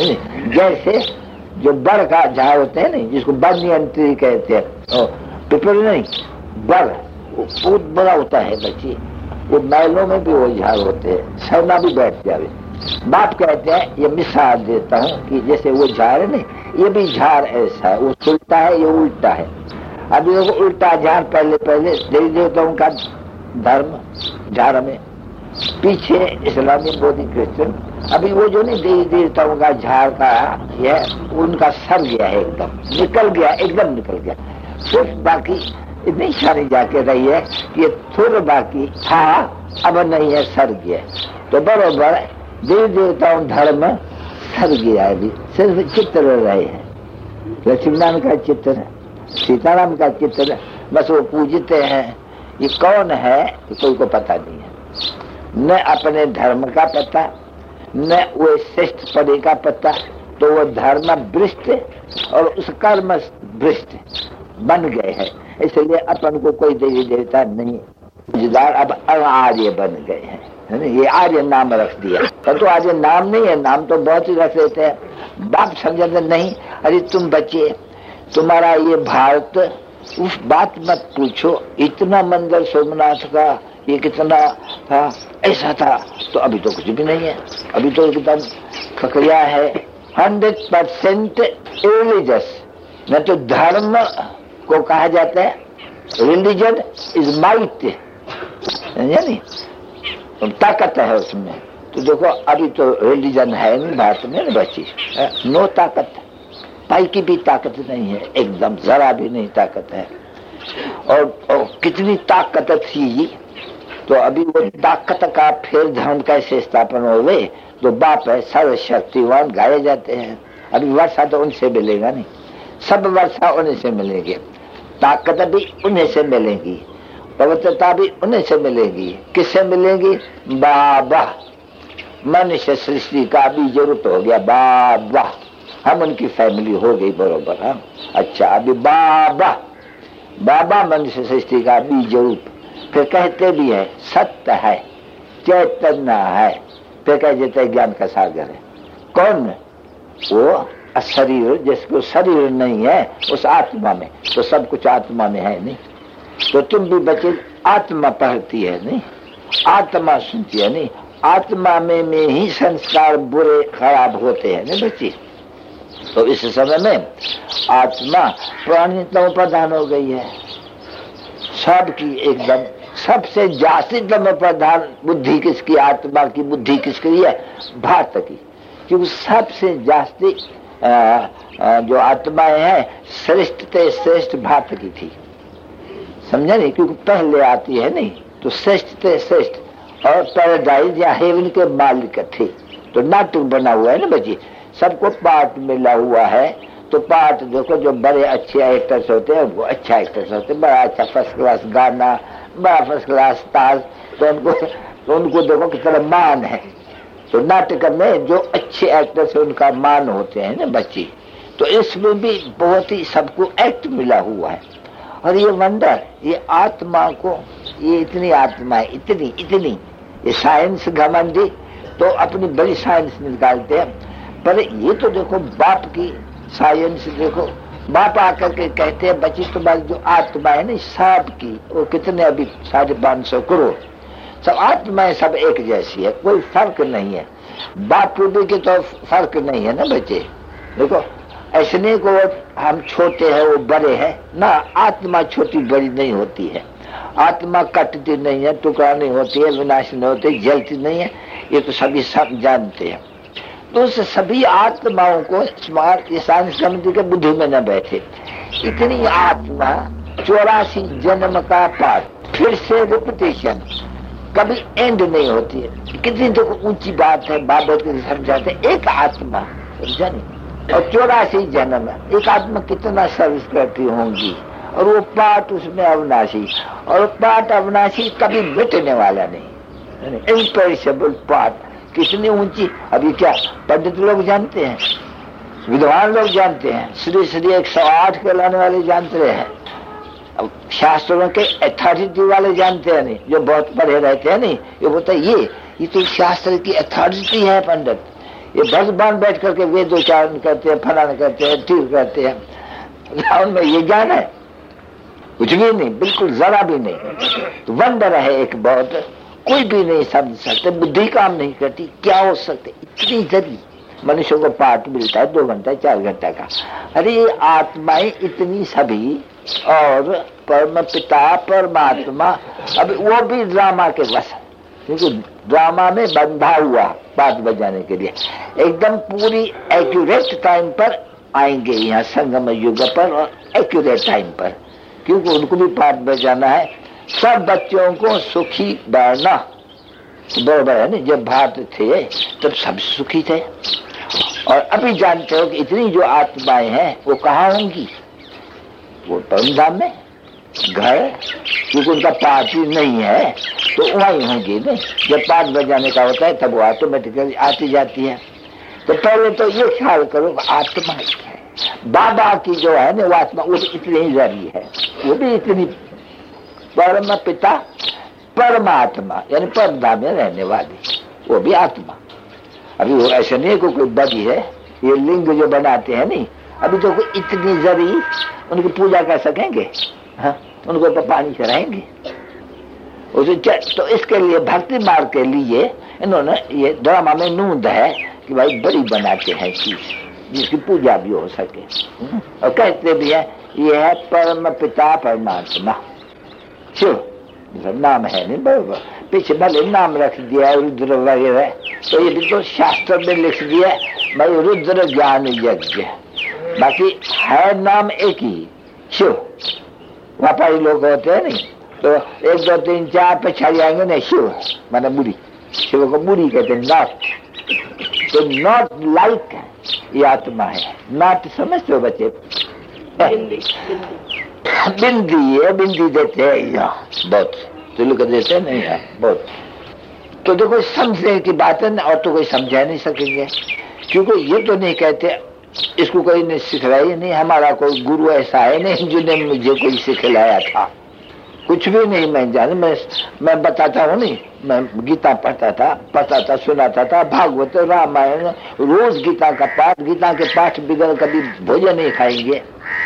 जैसे जो बड़ का झाड़ होते हैं नहीं, जिसको बनियंत्री कहते हैं, पिपल नहीं बड़, वो बहुत बड़ा होता है बच्ची, वो महलों में भी वो झाड़ होते हैं, सरना भी बैठ जावे। बाप कहते हैं, ये मिसाल देता हूँ कि जैसे वो झाड़ है नहीं, ये भी झाड़ ऐसा है, वो उल्टा है, ये उल्टा है। अभी देखो उल्टा झाड़, पहले पहले देवी देवताओं का धर्म झाड़ में, पीछे इस्लामी बोधि क्रिश्चियन। अभी वो जो नहीं देवी देवताओं का झाड़ का यह उनका सर गया है, एकदम निकल गया, एकदम निकल गया, सिर्फ बाकी इतनी सारी जाके रही है कि ये थोड़ा बाकी था, अब नहीं है, सर गया। तो बरोबर देवी देवताओं धर्म सर गया है, सिर्फ चित्र रहे हैं, लक्ष्मीनारायण का चित्र, सीताराम का चित्र, बस वो पूजते हैं। ये कौन है कोई को पता नहीं है, न अपने धर्म का पता, न वो श्रेष्ठ पदे का पता, तो वो धर्म भ्रष्ट और उस कर्म भ्रष्ट बन गए हैं, इसलिए अपन को कोई देवी देवता नहीं, पूजदार अब आर्य बन गए हैं, है ना, ये आर्य नाम रख दिया। पर तो आर्य नाम नहीं है, नाम तो बहुत ही रख देते हैं। बाप समझते नहीं, अरे तुम बच्चे तुम्हारा ये भारत, उस बात मत पूछो, इतना मंदिर सोमनाथ का ये कितना था, ऐसा था, तो अभी तो कुछ भी नहीं है, अभी तो एकदम खकरिया है, हंड्रेड परसेंट रिलीजियस। न तो धर्म को कहा जाता है, रिलीजन इज माइट, नहीं ताकत है उसमें। तो देखो अभी तो रिलीजन है नहीं भारत में ना बची, नो ताकत, पाई की भी ताकत नहीं है, एकदम जरा भी नहीं ताकत है। और, और कितनी ताकत थी, तो अभी वो ताकत का फिर धर्म कैसे स्थापन हो गए, तो बाप है सर्वशक्तिवान गाए जाते हैं। अभी वर्षा तो उनसे मिलेगा नहीं, सब वर्षा उन्हीं से मिलेगी, ताकत भी उन्हीं से मिलेगी, पवित्रता भी उन्हीं से मिलेगी। किससे मिलेगी? बाबा। मनुष्य सृष्टि का बीज रूप हो गया बाबा, हम उनकी फैमिली हो गई बरोबर। हाँ अच्छा, अभी बाबा बाबा मनुष्य सृष्टि का बीज रूप। फिर कहते भी है सत्य है, चैतन्य है, फिर कह देते ज्ञान का सागर है। कौन? वो शरीर, जिसको शरीर नहीं है उस आत्मा में, तो सब कुछ आत्मा में है नहीं। तो तुम भी बच्चे आत्मा पढ़ती है नहीं, आत्मा सुनती है नहीं, आत्मा में, में ही संस्कार बुरे खराब होते हैं नहीं बच्चे। तो इस समय में आत्मा प्राणी तम प्रधान हो गई है, सबकी एकदम सबसे जास्ती तम प्रधान बुद्धि किसकी? आत्मा की बुद्धि किसकी है? भारत की। क्योंकि सबसे जास्ती जो आत्माएं हैं श्रेष्ठ ते श्रेष्ठ भारत की थी, समझा नहीं? क्योंकि पहले आती है नहीं, तो श्रेष्ठ ते श्रेष्ठ, और पैराडाइज या हेवन के मालिक थे। तो नाटक बना हुआ है ना बच्ची, सबको पार्ट मिला हुआ है। तो पार्ट देखो, जो बड़े अच्छे एक्टर्स होते हैं वो अच्छा एक्टर्स होते हैं, बड़ा अच्छा फर्स्ट क्लास गाना, बड़ा फर्स्ट क्लास ताज, तो उनको तो उनको देखो कितना मान है। तो नाटक में जो अच्छे एक्टर्स है उनका मान होते हैं ना बच्ची। तो इसमें भी बहुत ही सबको एक्ट मिला हुआ है। और ये वंडर, ये आत्मा को, ये इतनी आत्मा है, इतनी इतनी, ये साइंस घमंडी तो अपनी बड़ी साइंस निकालते हैं, पर ये तो देखो बाप की साइंस देखो। बाप आकर के कहते हैं बच्ची तुम्हारी जो आत्मा है ना सब की, वो कितने अभी साढ़े पांच सौ करोड़, सब आत्माएं सब एक जैसी है, कोई फर्क नहीं है। बाप रूपी की तो फर्क नहीं है ना बच्चे। देखो ऐसे नहीं को हम छोटे हैं वो बड़े हैं ना, आत्मा छोटी बड़ी नहीं होती है, आत्मा कटती नहीं है, टुकड़ा नहीं होती है, विनाश नहीं होती, जलती नहीं है, ये तो सभी सब जानते हैं। तो उस सभी आत्माओं को स्मार्ट साइंस कमेटी के बुद्धि में न बैठे। इतनी आत्मा चौरासी जन्म का पाठ, फिर से रिपीटेशन, कभी एंड नहीं होती है। कितनी देखो ऊंची बात है, बाबत के समझाते एक आत्मा, समझा नहीं? और चौरासी जन्म, एक आत्मा कितना सर्विस करती होंगी, और वो पाठ उसमें अविनाशी, और पाठ अविनाशी कभी मिटने वाला नहीं, इम्पेरिशेबल पाठ। कितनी ऊंची, अभी क्या पंडित लोग जानते हैं, विद्वान लोग जानते हैं, श्री श्री एक सौ आठ के लाने वाले जानते हैं, अब शास्त्रों के अथॉरिटी वाले जानते हैं नहीं, जो बहुत पढ़े रहते हैं नहीं, ये बोलते ये ये तो शास्त्र की अथॉरिटी है पंडित, ये भगवान बैठ करके वेदोच्चारण करते हैं, फलाना करते हैं, ठीक करते हैं, उनमें ये ज्ञान है कुछ भी नहीं, बिल्कुल जरा भी नहीं। तो वंडर है एक बहुत, कोई भी नहीं समझ सकते, बुद्धि काम नहीं करती, क्या हो सकते, इतनी जल्दी मनुष्य को पाठ मिलता है दो घंटा चार घंटा का। अरे ये आत्माएं इतनी सभी, और परम पिता परमात्मा, अब वो भी ड्रामा के वश, क्योंकि ड्रामा में बंधा हुआ पाठ बजाने के लिए, एकदम पूरी एक्यूरेट टाइम पर आएंगे यहाँ संगम युग पर, और एक्यूरेट टाइम पर, क्योंकि उनको भी पाठ बजाना है। सब बच्चों को सुखी बढ़ना, बराबर है ना? जब भारत थे तब सब सुखी थे, और अभी जानते हो कि इतनी जो आत्माएं हैं वो कहाँ होंगी? वो परम धाम में घर, क्योंकि उनका पाठ ही नहीं है तो वहीं होंगी ना। जब पाठ बजाने का होता है तब वो ऑटोमेटिकली आती जाती है। तो पहले तो ये ख्याल करो आत्मा है, बाबा की जो है ना वो आत्मा, वो भी इतनी ही जरी है, वो भी इतनी परम पिता परमात्मा, यानी परम धाम में रहने वाली, वो भी आत्मा। अभी वो ऐसे नहीं है कोई बड़ी है, ये लिंग जो बनाते हैं नहीं, अभी तो इतनी जरी उनकी पूजा कर सकेंगे? हाँ, उनको तो पानी चढ़ाएंगे। तो इसके लिए भक्ति मार्ग के लिए इन्होंने ये ड्रामा में नूंद है कि भाई बड़ी बनाते हैं चीज जिसकी पूजा भी हो सके। और कहते भी है ये है परम पिता परमात्मा शिव, नाम है नहीं बराबर, पीछे भले नाम रख दिया रुद्र वगैरह, तो ये भी तो शास्त्र में लिख दिया भाई रुद्र ज्ञान यज्ञ, बाकी है नाम एक ही शिव। व्यापारी लोग होते हैं नहीं, तो एक दो तीन चार पे छा जाएंगे नहीं शिव माना बुरी, शिव को बुरी कहते हैं नॉट। तो नॉट लाइक ये आत्मा है, नॉट समझते हो बच्चे? बिंदी है, बिंदी देते हैं यहाँ बहुत, तो लोग देते हैं नहीं है बहुत। तो देखो समझने की बात है ना, और तो कोई समझा नहीं सकेंगे, क्योंकि ये तो नहीं कहते इसको कोई ने सिखलाया नहीं, हमारा कोई गुरु ऐसा है नहीं जिन्हें मुझे कोई सिखलाया था, कुछ भी नहीं मैं जाने। मैं मैं बताता हूँ नहीं, मैं गीता पढ़ता था पढ़ता था सुनाता था, भागवत रामायण रोज गीता का पाठ, गीता के पाठ बिगड़ कभी भोजन नहीं खाएंगे।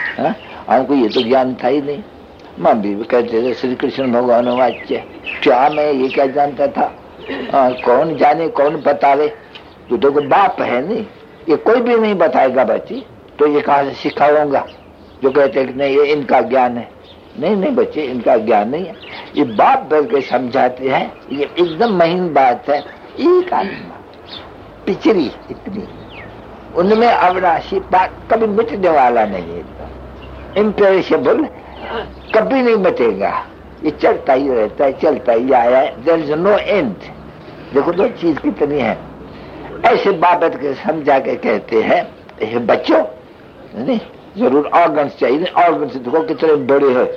हमको ये तो ज्ञान था ही नहीं। मम्मी भी कहते थे श्री कृष्ण भगवान वाच्य, क्या मैं ये क्या जानता था? आ, कौन जाने कौन बतावे, तो देखो बाप है नहीं, ये कोई भी नहीं बताएगा बच्ची, तो ये कहाँ से सिखाऊंगा? जो कहते हैं कि नहीं ये इनका ज्ञान है, नहीं नहीं बच्चे इनका ज्ञान नहीं है, ये बाप बैठ के समझाते हैं। ये एकदम महीन बात है। एक आत्मा पिछड़ी इतनी, उनमें अविनाशी बात कभी मिटने वाला नहीं है, इम्पेरिशेबल कभी नहीं मिटेगा, ये चलता ही रहता है, चलता ही आया है, देयर इज नो एंड। देखो दो चीज कितनी है, ऐसे बाबत के समझा के कहते हैं बच्चों नहीं जरूर ऑर्गन्स चाहिए, ऑर्गन्स देखो कितने बड़े हैं,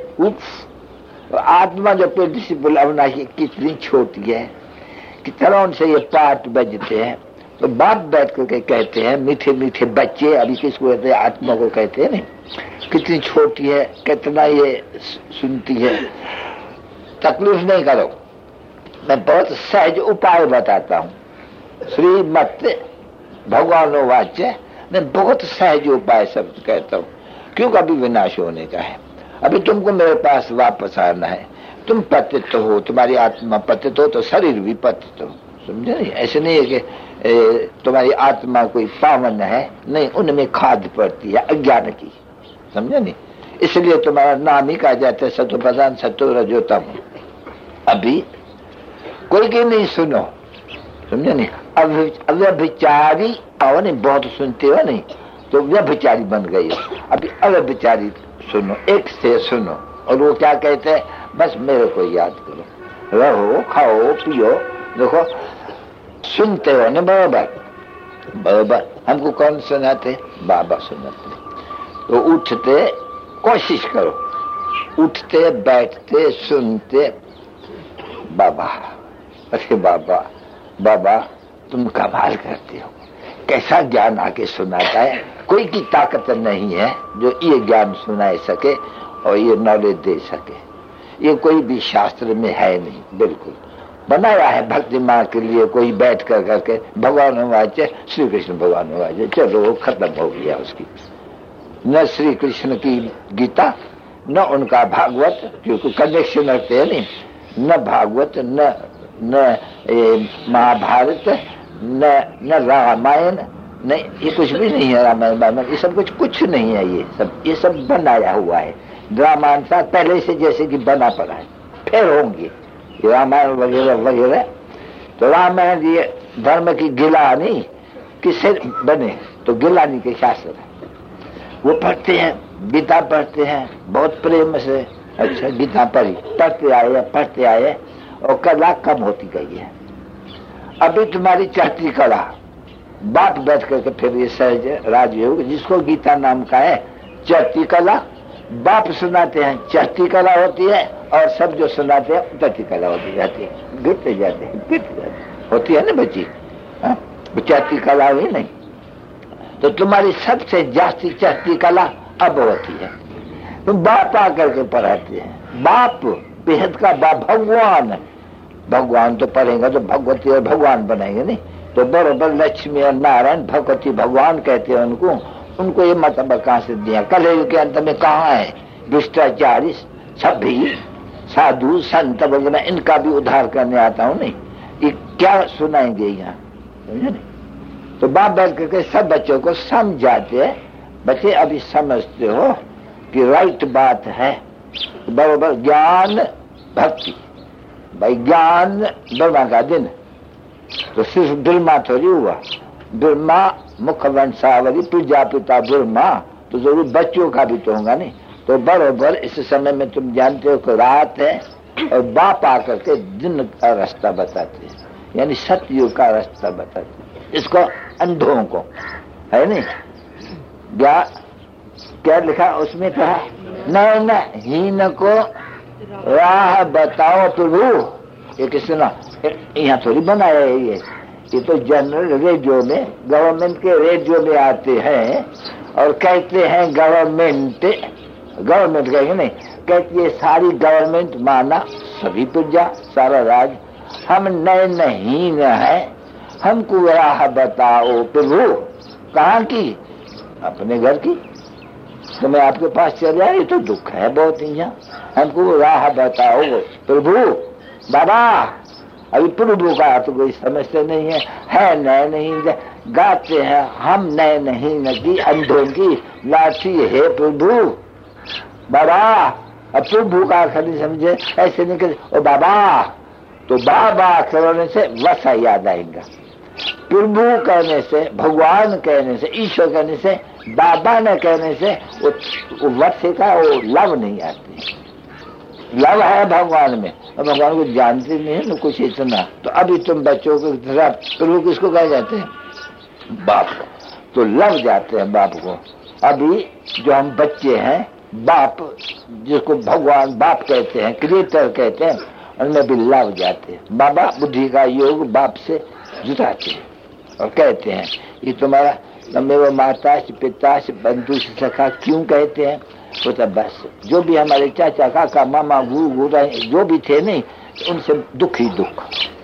उफ आत्मा जो प्रिंसिपल अविनाशी कितनी छोटी है, कितना उनसे ये पार्ट बजते हैं। तो बाप बैठ करके कहते हैं मीठे मीठे बच्चे, अभी किसको कहते हैं? आत्मा को कहते हैं नहीं, कितनी छोटी है, कितना ये सुनती है। तकलीफ नहीं करो, मैं बहुत सहज उपाय बताता हूँ। श्रीमत भगवान वाच्य मैं बहुत सहज उपाय सब कहता हूँ, क्योंकि अभी विनाश होने का है। अभी तुमको मेरे पास वापस आना है, तुम पतित हो, तुम्हारी आत्मा पतित हो तो शरीर भी पतित हो, समझे नहीं? ऐसे नहीं है कि ए, तुम्हारी आत्मा कोई पावन है, नहीं, उनमें खाद पड़ती है अज्ञान की, समझे नहीं? इसलिए तुम्हारा नाम ही कहा जाता है सत्व प्रधान सत्व रजोतम। अभी कोई की नहीं सुनो, समझे नहीं? अव्यभिचारी आओ नहीं, बहुत सुनते हो नहीं, तो व्यभिचारी बन गई हो। अभी अव्यभिचारी सुनो, एक से सुनो, और वो क्या कहते हैं? बस मेरे को याद करो, रहो खाओ पियो। देखो सुनते हो ना बराबर बराबर, हमको कौन सुनाते? बाबा सुनाते। तो उठते कोशिश करो, उठते बैठते सुनते बाबा, अरे बाबा बाबा तुम कमाल करते हो, कैसा ज्ञान आके सुनाता है। कोई की ताकत नहीं है जो ये ज्ञान सुनाए सके और ये नॉलेज दे सके, ये कोई भी शास्त्र में है नहीं, बिल्कुल बनाया है भक्ति माँ के लिए कोई बैठ कर करके भगवान वाच्य श्री कृष्ण भगवान वाच्य, चलो वो खत्म हो गया उसकी। न श्री कृष्ण की गीता न उनका भागवत, क्योंकि कनेक्शन रखते हैं नहीं, न भागवत न न महाभारत न न रामायण, नहीं ये कुछ भी नहीं है। रामायण रामायण ये सब कुछ कुछ नहीं है, ये सब ये सब बनाया हुआ है। रामायण सा पहले से जैसे कि बना पड़ा है, फिर होंगे रामायण वगैरह वगैरह। तो रामायण ये धर्म की गिलानी किससे बने? तो गिलानी के शास्त्र है, वो पढ़ते हैं, गीता पढ़ते हैं बहुत प्रेम से। अच्छा गीता पढ़ी, पढ़ते आए पढ़ते आए और कला कम होती गई है। अभी तुम्हारी चढ़ती कला, बात बैठ करके फिर ये सहज राजयोग जिसको गीता नाम का है, चढ़ती कला बाप सुनाते हैं, चढ़ती कला होती है, और सब जो सुनाते हैं उतरती कला होती जाती है, गिरते जाते हैं गिरते जाते हैं, होती है ना बच्ची, चढ़ती कला हुई नहीं। तो तुम्हारी सबसे जास्ती चढ़ती कला अब होती है, तुम बाप आकर के पढ़ाते हैं। बाप बेहद का बाप भगवान, भगवान तो पढ़ेंगे तो भगवती और भगवान बनाएंगे नहीं, तो बराबर लक्ष्मी और नारायण भगवती भगवान कहते हैं उनको, उनको ये मतलब कहां से दिया? कलयुग के अंत में कहाँ है भ्रष्टाचारी सभी साधु संत वगैरह, इनका भी उद्धार करने आता हूं। नहीं, ये क्या सुनाएंगे यहाँ, समझे नहीं? तो बाप बैठ करके सब बच्चों को समझाते हैं, बच्चे अभी समझते हो कि राइट बात है, बराबर ज्ञान भक्ति। भाई ज्ञान ब्रह्मा का दिन, तो सिर्फ ब्रह्मा थोड़ी हुआ, ब्रह्मा मुख वंशावली प्रजापिता ब्रह्मा, तो जरूर बच्चों का भी तो होगा नहीं। तो बरोबर इस समय में तुम जानते हो कि रात है और बाप आकर के दिन का रास्ता बताते हैं, यानी सतयुग का रास्ता बताते हैं। इसको अंधों को है नहीं, क्या क्या लिखा उसमें? कहा नैन हीन को राह बताओ प्रभु। ये किसने ना यहाँ थोड़ी बनाया है, ये ये तो जनरल रेडियो में, गवर्नमेंट के रेडियो में आते हैं और कहते हैं गवर्नमेंट, गवर्नमेंट कहेंगे नहीं, कहती है सारी गवर्नमेंट माना सभी प्रजा सारा राज, हम नए नहीं न है, हमको राह बताओ प्रभु। कहाँ की? अपने घर की। तो मैं आपके पास चल रहा, ये तो दुख है बहुत यहाँ, हमको राह बताओ प्रभु। बाबा अभी प्रभु का तो कोई समझते नहीं है, है नए नहीं गाते हैं हम, नए नहीं नदी अंधों की लाठी है प्रभु। बाबा अब प्रभु का अर्थ नहीं समझे, ऐसे नहीं करे ओ बाबा, तो बाबा कहने से वसा याद आएगा। प्रभु कहने से, भगवान कहने से, ईश्वर कहने से, बाबा ने कहने से वो, वो वसे का वो लव नहीं आती। लव है भगवान में, और भगवान को जानते नहीं है ना कुछ इतना। तो अभी तुम बच्चों को प्रभु किसको कहे जाते हैं? बाप को। तो लव जाते हैं बाप को। अभी जो हम बच्चे हैं, बाप जिसको भगवान बाप कहते हैं, क्रिएटर कहते हैं, उनमें भी लव जाते हैं। बाबा बुद्धि का योग बाप से जुटाते हैं और कहते हैं ये तुम्हारा मेरे माता से पिता से बंधु से सखा क्यों कहते हैं? वो तो बस जो भी हमारे चाचा काका मामा गुरु गुरु जो भी थे नहीं, उनसे दुख ही दुख,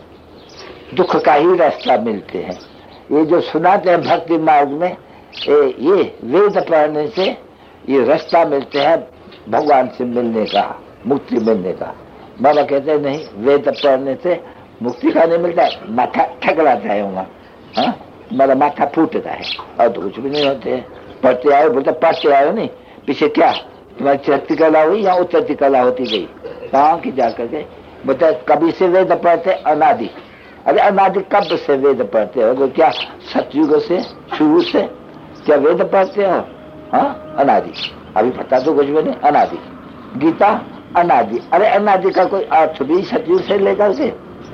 दुख का ही रास्ता मिलते हैं। ये जो सुनाते हैं भक्ति मार्ग में, ये, ये वेद पढ़ने से ये रास्ता मिलते हैं भगवान से मिलने का, मुक्ति मिलने का। बाबा कहते हैं नहीं, वेद पढ़ने से मुक्ति का नहीं मिलता है, माथा ठकराता है वहाँ, हाँ मेरा माथा फूटता है और तो कुछ भी नहीं होते हैं। पढ़ते आए, बोलते पढ़ते आए नहीं, पीछे क्या तुम्हारी चढ़ती कला हुई या उतरती कला होती गई? कहाँ की जाकर के बोलते कभी से वेद पढ़ते? अनादि। अरे अनादि कब से वेद पढ़ते हो? क्या सतयुग से, शुरू से क्या वेद पढ़ते हो? हाँ अनादि। अभी पता तो कुछ भी नहीं, अनादि। गीता अनादि। अरे अनादि का कोई अर्थ भी सतयुग से लेकर के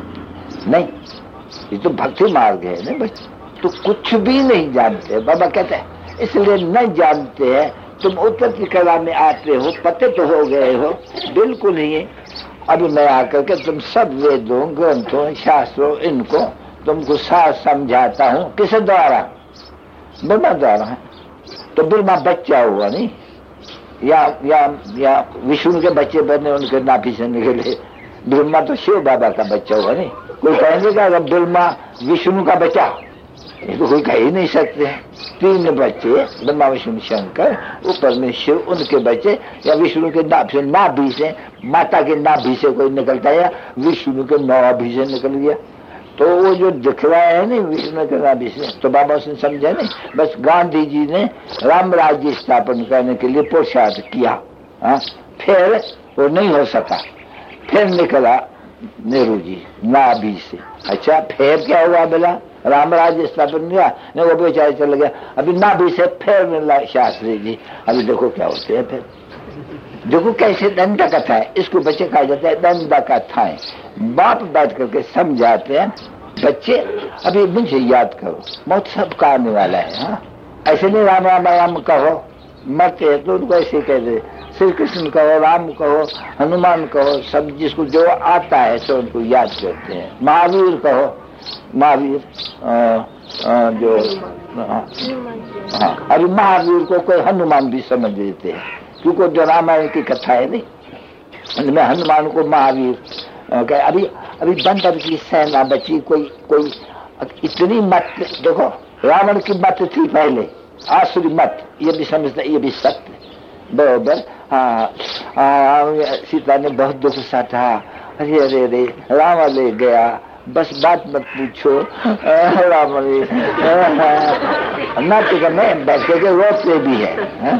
नहीं, ये तो भक्ति मार्ग है ना बच्चे, तो कुछ भी नहीं जानते। बाबा कहते हैं इसलिए नहीं जानते हैं, तुम उतरती कला में आते हो, पते तो हो गए हो, बिल्कुल ही। अभी मैं आकर के तुम सब वेदों ग्रंथों शास्त्रों इनको तुमको साथ समझाता हूँ। किस द्वारा? ब्रह्मा द्वारा। तो ब्रह्मा बच्चा हुआ नहीं, या या या विष्णु के बच्चे बने उनके नाभि से निकले। ब्रह्मा तो शिव बाबा का बच्चा हुआ नहीं। कोई कहेंगे क्या ब्रह्मा विष्णु का बच्चा? ये तो कोई कह ही नहीं सकते। तीन बच्चे ब्रह्मा विष्णु शंकर, ऊपर में शिव, उनके बच्चे, या विष्णु के नाभि से, नाभि से माता के नाभि से कोई निकलता है या विष्णु के नाभि से निकल गया। तो वो जो दिख रहा है नहीं विष्णु के नाभि से, तो बाबा उसने समझा नहीं। बस गांधी जी ने राम राज्य स्थापन करने के लिए पुरुषार्थ किया, हाँ फिर वो नहीं हो सका, फिर निकला नेहरू जी नाभि से। अच्छा फिर क्या हुआ? बोला राम राज्य स्थापन किया, नहीं वो बेचारे चल गया। अभी नाभि से फिर मिला शास्त्री जी। अभी देखो क्या होते हैं, फिर देखो कैसे दंड कथा है, इसको बच्चे कहा जाता है दंड कथाएं। बाप बैठ करके समझाते हैं बच्चे। अभी मुझे याद करो, बहुत सब का आने वाला है, हाँ ऐसे नहीं राम राम राम कहो, मरते हैं तो उनको ऐसे कह दे, श्री कृष्ण कहो, राम कहो, हनुमान कहो, सब जिसको जो आता है तो उनको याद करते हैं। महावीर कहो, महावीर जो हाँ, अभी महावीर को कोई हनुमान भी समझ लेते हैं, क्योंकि जो रामायण की कथा है नहीं, उनमें हनुमान को महावीर कहे। अभी अभी बंदर की सेना बची, कोई कोई इतनी मत, देखो रावण की मत थी पहले, आसुरी मत, ये भी समझना, ये भी सत्य बरोबर। हाँ हाँ, सीता ने बहुत दुख साथा, अरे अरे अरे राम ले गया, बस बात मत पूछो, राम ना तो मैं बैठ के रोते भी है, है?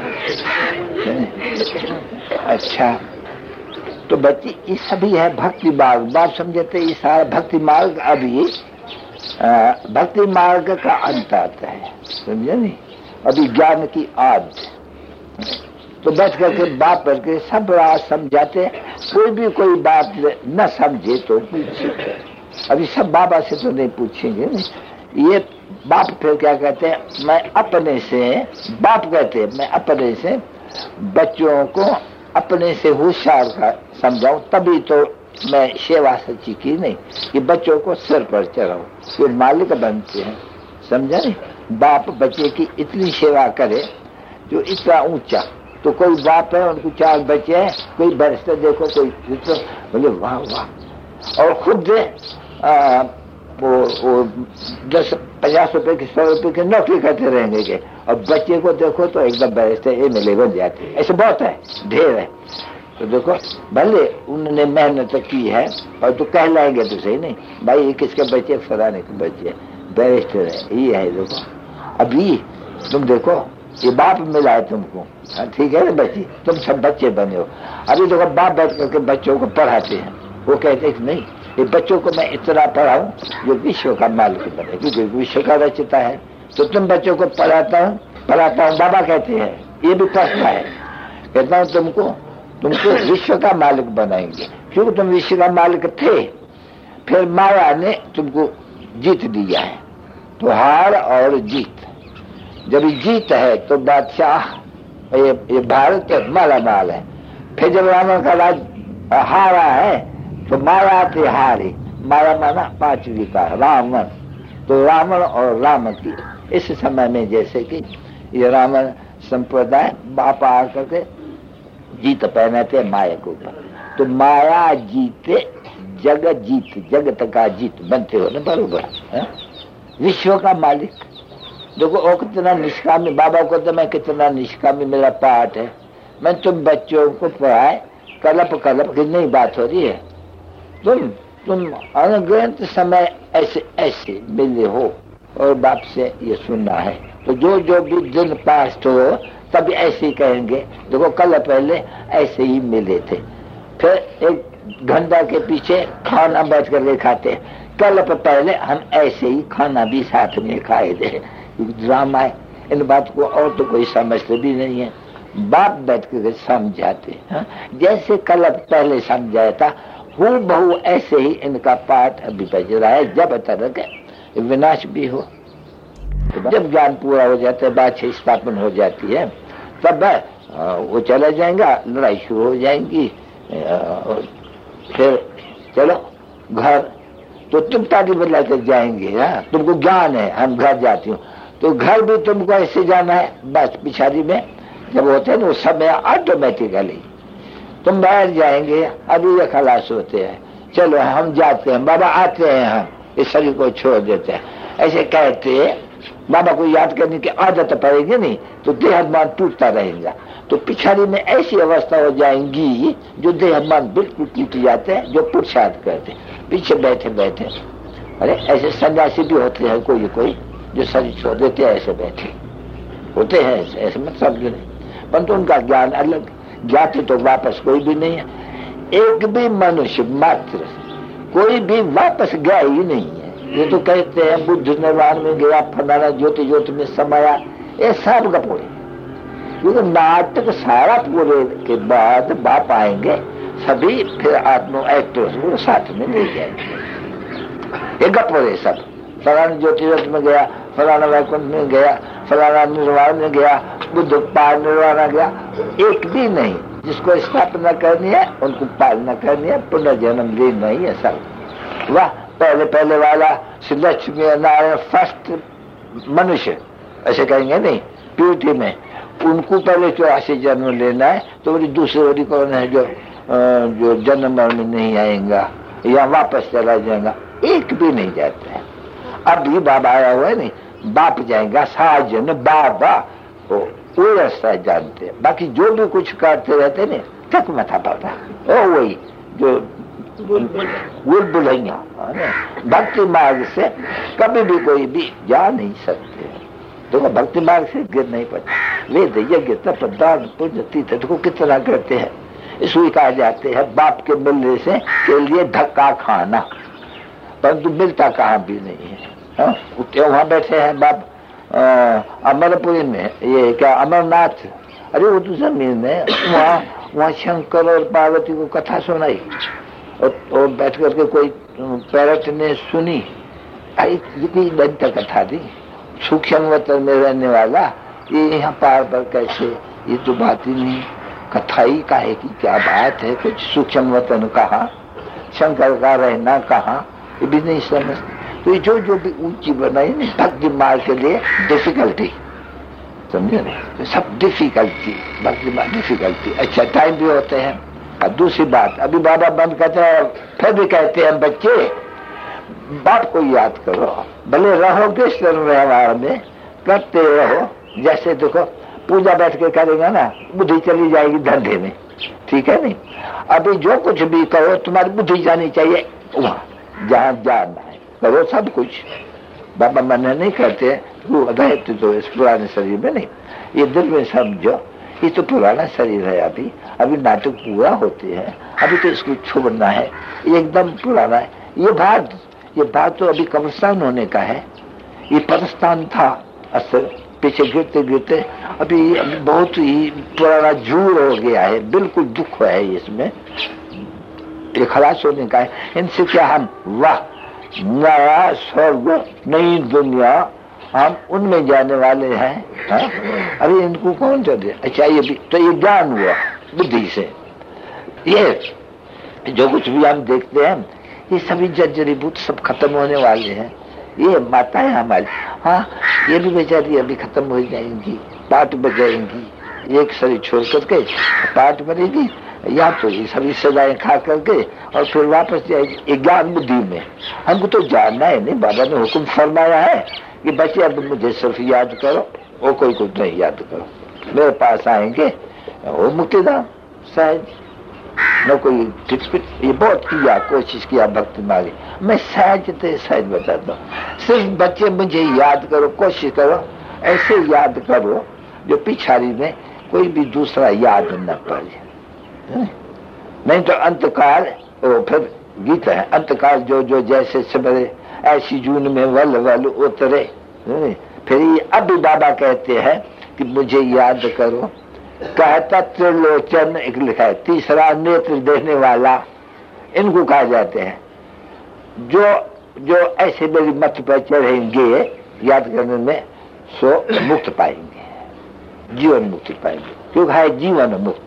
अच्छा, तो बच्ची ये सभी है भक्ति मार्ग। बाप समझते ये सारा भक्ति मार्ग अभी भक्ति मार्ग का अंत आता है, समझे नहीं? अभी ज्ञान की आद। तो बैठ करके बाप बैठ के सब रात समझाते, कोई भी कोई बात न समझे तो पूछे। अभी सब बाबा से तो नहीं पूछेंगे नहीं। ये बाप फिर क्या कहते हैं, मैं अपने से, बाप कहते हैं मैं अपने से बच्चों को अपने से होशियार का समझाऊं, तभी तो मैं सेवा सच्ची की नहीं कि बच्चों को सिर पर चढ़ाऊं, ये मालिक बनते हैं, समझा नहीं? बाप बच्चे की इतनी सेवा करे जो इतना ऊंचा। तो कोई बाप है, उनको चार बच्चे हैं, कोई बैरिस्टर देखो, कोई बोले वाह वाह, और खुद आ, वो, वो दस पचास रुपए की सौ रुपए की नौकरी करते रहेंगे के, और बच्चे को देखो तो एकदम बैरिस्टर एम एल ए बन जाते हैं। ऐसे बहुत है, ढेर है। तो देखो भले उन्होंने मेहनत की है, और तो कहलाएंगे तो सही नहीं भाई ये किसके बच्चे, फलाने के बच्चे बैरिस्टर है, ये है। देखो अभी तुम देखो ये बाप मिला है तुमको, ठीक है ना बच्ची, तुम सब बच्चे बने हो। अभी देखो बाप बैठ करके बच्चों को पढ़ाते हैं, वो कहते हैं नहीं ये बच्चों को मैं इतना पढ़ाऊं जो विश्व का मालिक बने, क्योंकि विश्व का रचता है। तो तुम बच्चों को पढ़ाता हूँ पढ़ाता हूँ बाबा कहते हैं, ये भी पढ़ता है, कहता हूँ तुमको तुमको विश्व का मालिक बनाएंगे, क्योंकि तुम विश्व का मालिक थे, फिर माया ने तुमको जीत दिया है। तो हार और जीत, जब जीत है तो बादशाह ये, ये भारत माला माल है। फिर जब रावण का राज हारा है तो माया थे हारे, माया माना पांच विकार रावण। तो रावण और राम की इस समय में जैसे कि ये रावण संप्रदाय बाप आकर के जीत पहनाते माया के ऊपर, तो माया जीते जगत जीत, जगत का जीत बनते हो ना बरोबर है? विश्व का मालिक। देखो वो कितना निष्कामी, बाबा को तो मैं कितना निष्कामी मेरा पाठ है, मैं तुम बच्चों को पढ़ाए कलप कलप की नहीं बात हो रही है। तुम तुम अनगिनत समय ऐसे ऐसे मिले हो और बाप से ये सुनना है, तो जो जो भी दिन पास हो तब ऐसे ही कहेंगे। देखो कल पहले ऐसे ही मिले थे, फिर एक घंटा के पीछे खाना बैठ कर खाते, कल पहले हम ऐसे ही खाना भी साथ में खाए थे। ड्रामा है, इन बात को और तो कोई समझते भी नहीं है, बाप बैठ कर समझाते हैं। जैसे कल पहले समझाया था हूँ बहु ऐसे ही इनका पाठ अभी बज रहा है, जब तक विनाश भी हो। जब ज्ञान पूरा हो जाता है, बात स्थापन हो जाती है, तब वो चला जाएगा, लड़ाई शुरू हो जाएंगी। फिर चलो घर, तो तुम ताली बदला कर जाएंगे, हाँ तुमको ज्ञान है हम घर जाती हूँ, तो घर भी तुमको ऐसे जाना है। बस पिछाड़ी में जब होते हैं ना वो समय ऑटोमेटिकली तुम बाहर जाएंगे, अभी ये खलास होते हैं, चलो हम जाते हैं, बाबा आते हैं, हम इस शरीर को छोड़ देते हैं, ऐसे कहते बाबा को याद करने की आदत पड़ेगी नहीं तो देहाभिमान टूटता रहेगा। तो पिछाड़ी में ऐसी अवस्था हो जाएंगी जो देहाभिमान बिल्कुल टूट जाते हैं, जो पुरुषार्थ करते पीछे बैठे बैठे। अरे ऐसे सन्यासी भी होते हैं कोई कोई जो शरीर छोड़ देते हैं, ऐसे बैठे होते हैं, ऐसे ऐसे मत समझो नहीं, परंतु उनका ज्ञान अलग, ज्ञाते तो वापस कोई भी नहीं है। एक भी मनुष्य मात्र कोई भी वापस गया ही नहीं है। ये तो कहते हैं बुद्ध निर्वाण में गया, फलाना ज्योति ज्योति में समाया, ये सब का पूरे, क्योंकि नाटक सारा पूरे के बाद बाप आएंगे सभी, फिर आत्मा एक्टर्स वो साथ में ले जाएंगे। एक पूरे सब, फलाना ज्योति ज्योति में गया, फलाना वैकुंठ में गया, फलाना निर्वाण में गया, बुद्ध पार निर्वाण गया, एक भी नहीं। जिसको स्थापना करनी है उनको पालना करनी है, पुनर्जन्म लेना ही है सब। वाह पहले पहले वाला श्री लक्ष्मी नारायण फर्स्ट मनुष्य ऐसे कहेंगे नहीं पृथ्वी में, उनको पहले चौरासी जन्म लेना है, तो बोली दूसरे वाली कौन है जो जो जन्म मरण में नहीं आएगा या वापस चला जाएगा, एक भी नहीं जाता है। अब भी बाबा आया हुआ है नहीं, बाप जाएगा साजन बाबा, वो वो रास्ता जानते हैं। बाकी जो भी कुछ करते रहते ना तक माथा पड़ता ओ वही जो बुलबुलैया भक्ति मार्ग से कभी भी कोई भी जा नहीं सकते। देखो भक्ति मार्ग से गिर नहीं पड़ता। वेद यज्ञ तप दान पुण्य तीर्थ देखो कितना करते हैं, इसलिए कहा जाते हैं बाप के मिलने से के लिए धक्का खाना, परंतु मिलता कहाँ भी नहीं है। वहां बैठे हैं बाप अमरपुरी में, ये क्या अमरनाथ, अरे वो तो जमीन है, वहाँ वहाँ शंकर और पार्वती को कथा सुनाई और, और बैठ करके कोई पैरट ने सुनी, इतनी बड़ी कथा थी। सूक्ष्म वतन में रहने वाला ये यहाँ पार पर कैसे, ये तो बात ही नहीं, कथा ही का है कि क्या बात है, कुछ सूक्ष्म वतन कहाँ, शंकर का रहना कहाँ, ये भी नहीं समझ। तो ये जो जो भी ऊंची बनाई ना भक्ति मार्ग के लिए डिफिकल्टी, समझे ना, तो सब डिफिकल्टी, भक्ति मार्ग डिफिकल्टी। अच्छा टाइम भी होते हैं। और दूसरी बात अभी बाबा बंद करते हैं, फिर भी कहते हैं बच्चे बाप को याद करो, भले रहोगे शरण व्यवहार में करते रहो। जैसे देखो पूजा बैठ के करेगा ना बुद्धि चली जाएगी धंधे में, ठीक है नहीं। अभी जो कुछ भी करो तुम्हारी बुद्धि जानी चाहिए वहां जहां जाना है, करो सब कुछ। बाबा मना नहीं करते, वो रहते तो इस पुराने शरीर में नहीं, ये दिल में समझो ये तो पुराना शरीर है, अभी अभी नाटक पूरा होते हैं, अभी तो इसको छोड़ना है, ये एकदम पुराना है। ये बात ये बात तो अभी कब्रिस्तान होने का है, ये परस्तान था असल, पीछे गिरते गिरते अभी, अभी बहुत ही पुराना झूर हो गया है, बिल्कुल दुख है इसमें, ये खलास होने का है। इनसे क्या हम वाह नया स्वर्ग नई दुनिया हम उनमें जाने वाले हैं, हा? अरे इनको कौन चले। अच्छा ये भी तो ये ज्ञान हुआ बुद्धि से, ये जो कुछ भी हम देखते हैं ये सभी जर्जरीभूत सब खत्म होने वाले हैं। ये माताएं हमारी, हाँ ये भी बेचारी अभी खत्म हो जाएंगी, पाठ बजाएंगी, एक शरीर छोड़ करके पाठ बनेगी, या तो ये सभी सजाएं खा करके और फिर वापस जाएगी ज्ञान बुद्धि में। हमको तो जानना है नहीं, बाबा ने हुक्म फरमाया है कि बच्चे अब मुझे सिर्फ याद करो, वो कोई कुछ नहीं याद करो, मेरे पास आएंगे वो मुक्तिदान सहज न कोई टिकपिट। ये बहुत किया, कोशिश किया भक्ति मांगी, मैं सहज थे सहज बताता हूँ। सिर्फ बच्चे मुझे याद करो, कोशिश करो ऐसे याद करो जो पिछाड़ी में कोई भी दूसरा याद न पड़े, नहीं तो अंतकाल, फिर गीत है अंतकाल जो जो जैसे सबरे ऐसी जून में वल वल उतरे। फिर ये अब बाबा कहते हैं कि मुझे याद करो, कहता त्रिलोचन एक लिखा है, तीसरा नेत्र देने वाला, इनको कहा जाते हैं जो जो ऐसे मेरी मत पर चढ़ेंगे याद करने में सो मुक्त पाएंगे, जीवन मुक्ति पाएंगे, क्योंकि है जीवन मुक्त।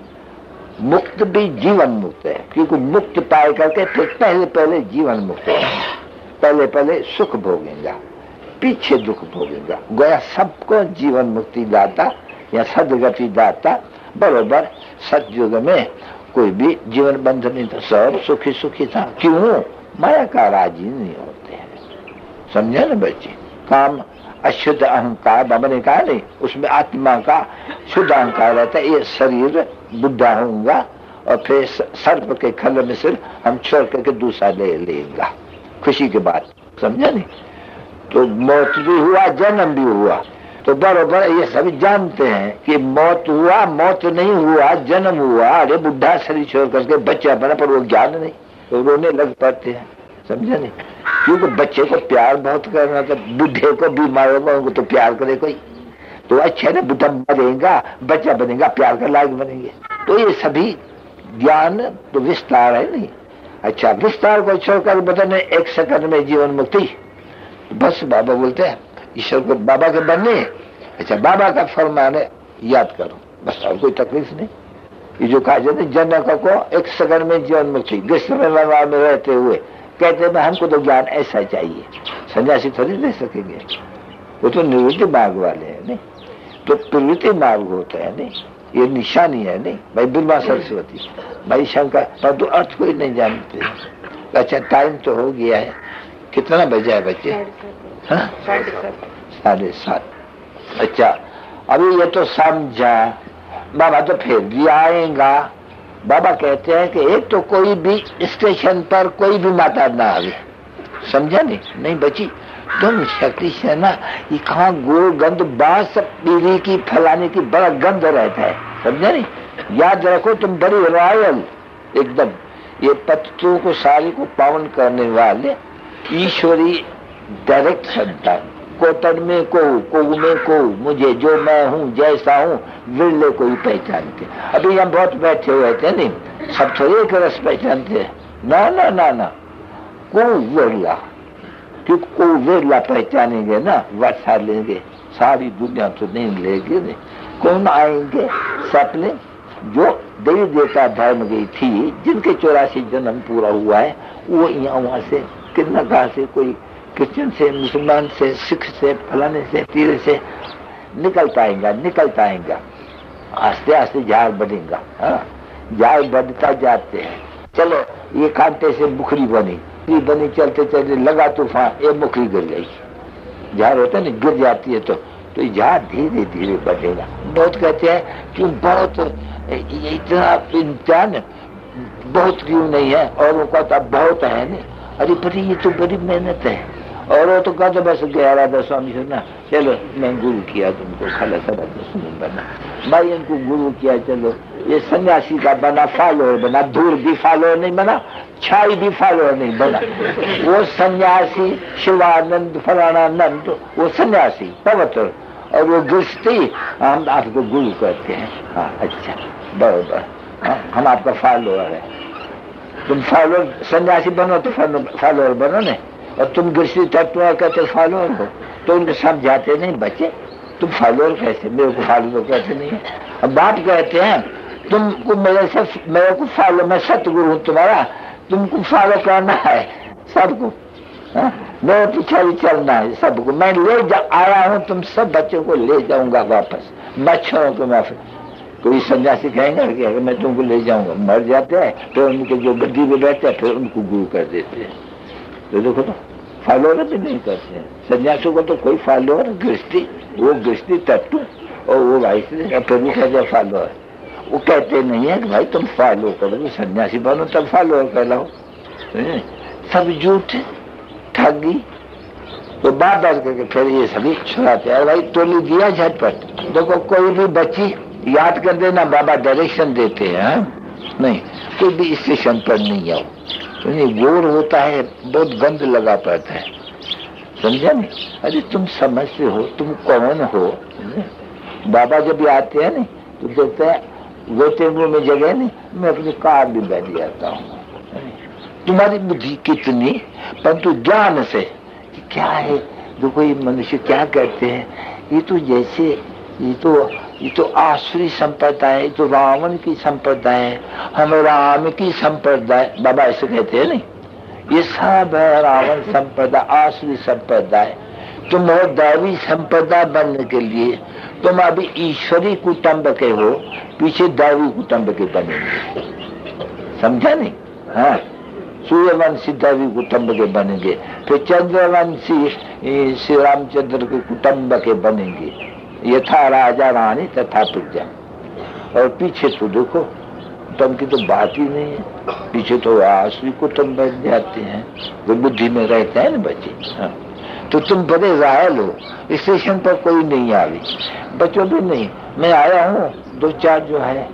मुक्त भी जीवन मुक्त है, क्योंकि मुक्त पाए करके फिर पहले पहले जीवन मुक्त है, पहले पहले सुख भोगेगा पीछे दुख भोगेगा। गोया सबको जीवन मुक्ति दाता या सदगति दाता बरोबर सतयुग में कोई भी जीवन बंध नहीं था, सब सुखी सुखी था। क्यों? माया का राजी नहीं होते हैं, समझे ना बच्चे। काम अशुद्ध अहंकार बाबा ने कहा नहीं, उसमें आत्मा का शुद्ध अहंकार रहता है, ये शरीर बुढ़ा होगा और फिर सर्प के खल में सिर हम छोड़ करके दूसरा ले लेगा खुशी के बाद, समझा नहीं। तो मौत भी हुआ जन्म भी हुआ, तो बरोबर ये सभी जानते हैं कि मौत हुआ, मौत नहीं हुआ, जन्म हुआ। अरे बुढ़ा शरीर छोड़ करके बच्चा बना, पर वो ज्ञान नहीं, तो रोने लग पड़ते हैं, समझे नहीं। क्योंकि बच्चे को प्यार बहुत करना था, बुढ़े को बीमार होगा उनको तो प्यार करे कोई, तो अच्छा है ना, बुढ़ा मरेगा बच्चा बनेगा प्यार का लायक बनेंगे। तो ये सभी ज्ञान तो विस्तार है नहीं। अच्छा विस्तार को छोड़कर बताने एक सेकंड में जीवन मुक्ति, बस बाबा बोलते हैं ईश्वर को बाबा के बनने। अच्छा बाबा का फरमान है याद करो, बस और कोई तकलीफ नहीं। ये जो कहा जाता है जनक को एक सेकंड में जीवन मुक्ति, ग्रीष्म में व्यवहार में रहते हुए कहते हैं हमको तो ज्ञान ऐसा चाहिए, सन्यासी थोड़ी दे सकेंगे, वो तो निवृत्ति मार्ग वाले हैं नहीं, तो प्रवृत्ति मार्ग होता है नहीं, ये निशानी है नहीं। भाई बिरबा सरस्वती, भाई शंकर, पर तो अर्थ कोई नहीं जानते। अच्छा टाइम तो हो गया है, कितना बजा है बच्चे? साढ़े सात। अच्छा, अभी ये तो समझा बाबा, तो फिर भी आएगा। बाबा कहते हैं कि एक तो कोई भी स्टेशन पर कोई भी माता ना आवे, समझा नहीं? नहीं बची, तुम शक्ति से ना, ये कहाँ गोल गंध बांस पीली की फलाने की बड़ा गंध रहता है, समझा नहीं? याद रखो तुम बड़ी रॉयल एकदम, ये पत्तों को सारी को पावन करने वाले ईश्वरी डायरेक्ट संतान। कोटन में को को में को मुझे जो मैं हूँ जैसा हूँ विरले कोई पहचानते। अभी हम बहुत बैठे हुए थे, नहीं सब थोड़ी एक रस पहचानते, ना ना ना ना, को विरला, क्योंकि को विरला पहचानेंगे ना वर्षा लेंगे, सारी दुनिया तो नहीं लेंगे। नहीं कौन आएंगे? सपने जो देवी देवता धर्म गई थी, जिनके चौरासी जन्म पूरा हुआ है, वो यहाँ वहां से कितना कहा से, कोई क्रिश्चियन से, मुसलमान से, सिख से, फलाने से, तीरे से निकलता आएगा निकलता आएगा आस्ते आस्ते झाड़ बढ़ेगा। हाँ, झाड़ बढ़ता जाते हैं। चलो ये कांटे से मुखरी बनी बनी चलते चलते लगा तूफान, ये मुखरी गिर गई। झाड़ होता है ना, गिर जाती है तो तो झाड़ धीरे धीरे बढ़ेगा। बहुत कहते हैं क्यों बहुत इतना इंसान बहुत क्यों नहीं है, और वो कहता बहुत है नहीं। अरे बड़ी ये तो बड़ी मेहनत है, और वो तो कहते बस गया राधा स्वामी से ना, चलो मैं गुरु किया तुमको, खाला सदा तो बना भाई, इनको गुरु किया, चलो ये सन्यासी का बना, फॉलोअर बना, दूर भी फॉलोअर नहीं बना, छाई भी फॉलोअर नहीं बना। वो सन्यासी शिवानंद फलानानंद, वो सन्यासी पवित्र, और वो गृहस्थी हम आपको गुरु कहते हैं। हाँ अच्छा बराबर, हम आपका फॉलोअर है। तुम फॉलोअर सन्यासी बनो तो फॉलोअर बनो ने, और तुम गृहस्थी तत्व कहते फॉलोअर हो, तो उनको समझाते नहीं बच्चे, तुम फॉलोअर कैसे, मेरे को फॉलोअर कहते नहीं है। अब बाप कहते हैं तुमको मेरे से, मेरे को फॉलो, मैं सतगुरु हूँ तुम्हारा, तुमको फॉलो करना है सबको, मेरे पीछे भी चलना है सबको। मैं ले जा आया हूँ, तुम सब बच्चों को ले जाऊंगा वापस, मच्छरों को मैं। कोई सन्यासी कहेंगे कि अगर मैं तुमको ले जाऊंगा, मर जाते हैं, फिर उनके जो गद्दी पे बैठते हैं फिर उनको गुरु कर देते हैं। तो देखो तो फॉलोअर भी नहीं करते हैं सन्यासियों को, तो कोई फॉलोअर गृहस्थी, वो गृहस्थी तत्व, और वो भाई फिर भी कहते फॉलोअर। वो कहते नहीं है कि भाई तुम फॉलो करो, सन्यासी बनो तब फॉलोअर कहलाओ। सब झूठ ठगी। तो बात बात करके फिर ये सभी छुड़ाते हैं। भाई तोली दिया झटपट। देखो कोई भी बच्ची याद कर देना, बाबा डायरेक्शन देते हैं, नहीं कोई भी स्टेशन पर नहीं आओ, तो गोर होता है, बहुत गंद लगा पड़ता है, समझा नहीं? अरे तुम समझते हो तुम कौन हो? बाबा जब आते हैं नहीं तो देखते हैं वेटिंग रूम में जगह नहीं, मैं अपनी कार भी बैठ जाता हूँ। तुम्हारी बुद्धि कितनी, परंतु ज्ञान से कि क्या है, देखो ये मनुष्य क्या कहते हैं, ये तो जैसे ये तो ये तो आसुरी संप्रदाय है, ये तो रावण की संप्रदाय है, हम राम की संप्रदाय, बाबा ऐसे कहते हैं नहीं, ये सब है रावण संप्रदाय, आसुरी संप्रदाय। तुम हो दैवी संप्रदाय बनने के लिए, तुम अभी ईश्वरी कुटुंब के हो, पीछे दैवी कुटुंब के बनेंगे, समझा नहीं? हाँ, सूर्यवंशी दैवी कुटुंब के बनेंगे, फिर चंद्रवंशी श्री रामचंद्र के कुटुंब के बनेंगे, यथा राजा रानी तथा प्रजा। और पीछे तो देखो कुटुंब की तो बात ही नहीं है, पीछे तो आसुरी कुटुंब बन जाते हैं, वो बुद्धि में रहते हैं ना बच्चे। हाँ, तो तुम बड़े रायल हो, स्टेशन पर कोई नहीं आवी, बच्चों भी नहीं। मैं आया हूँ, दो चार जो है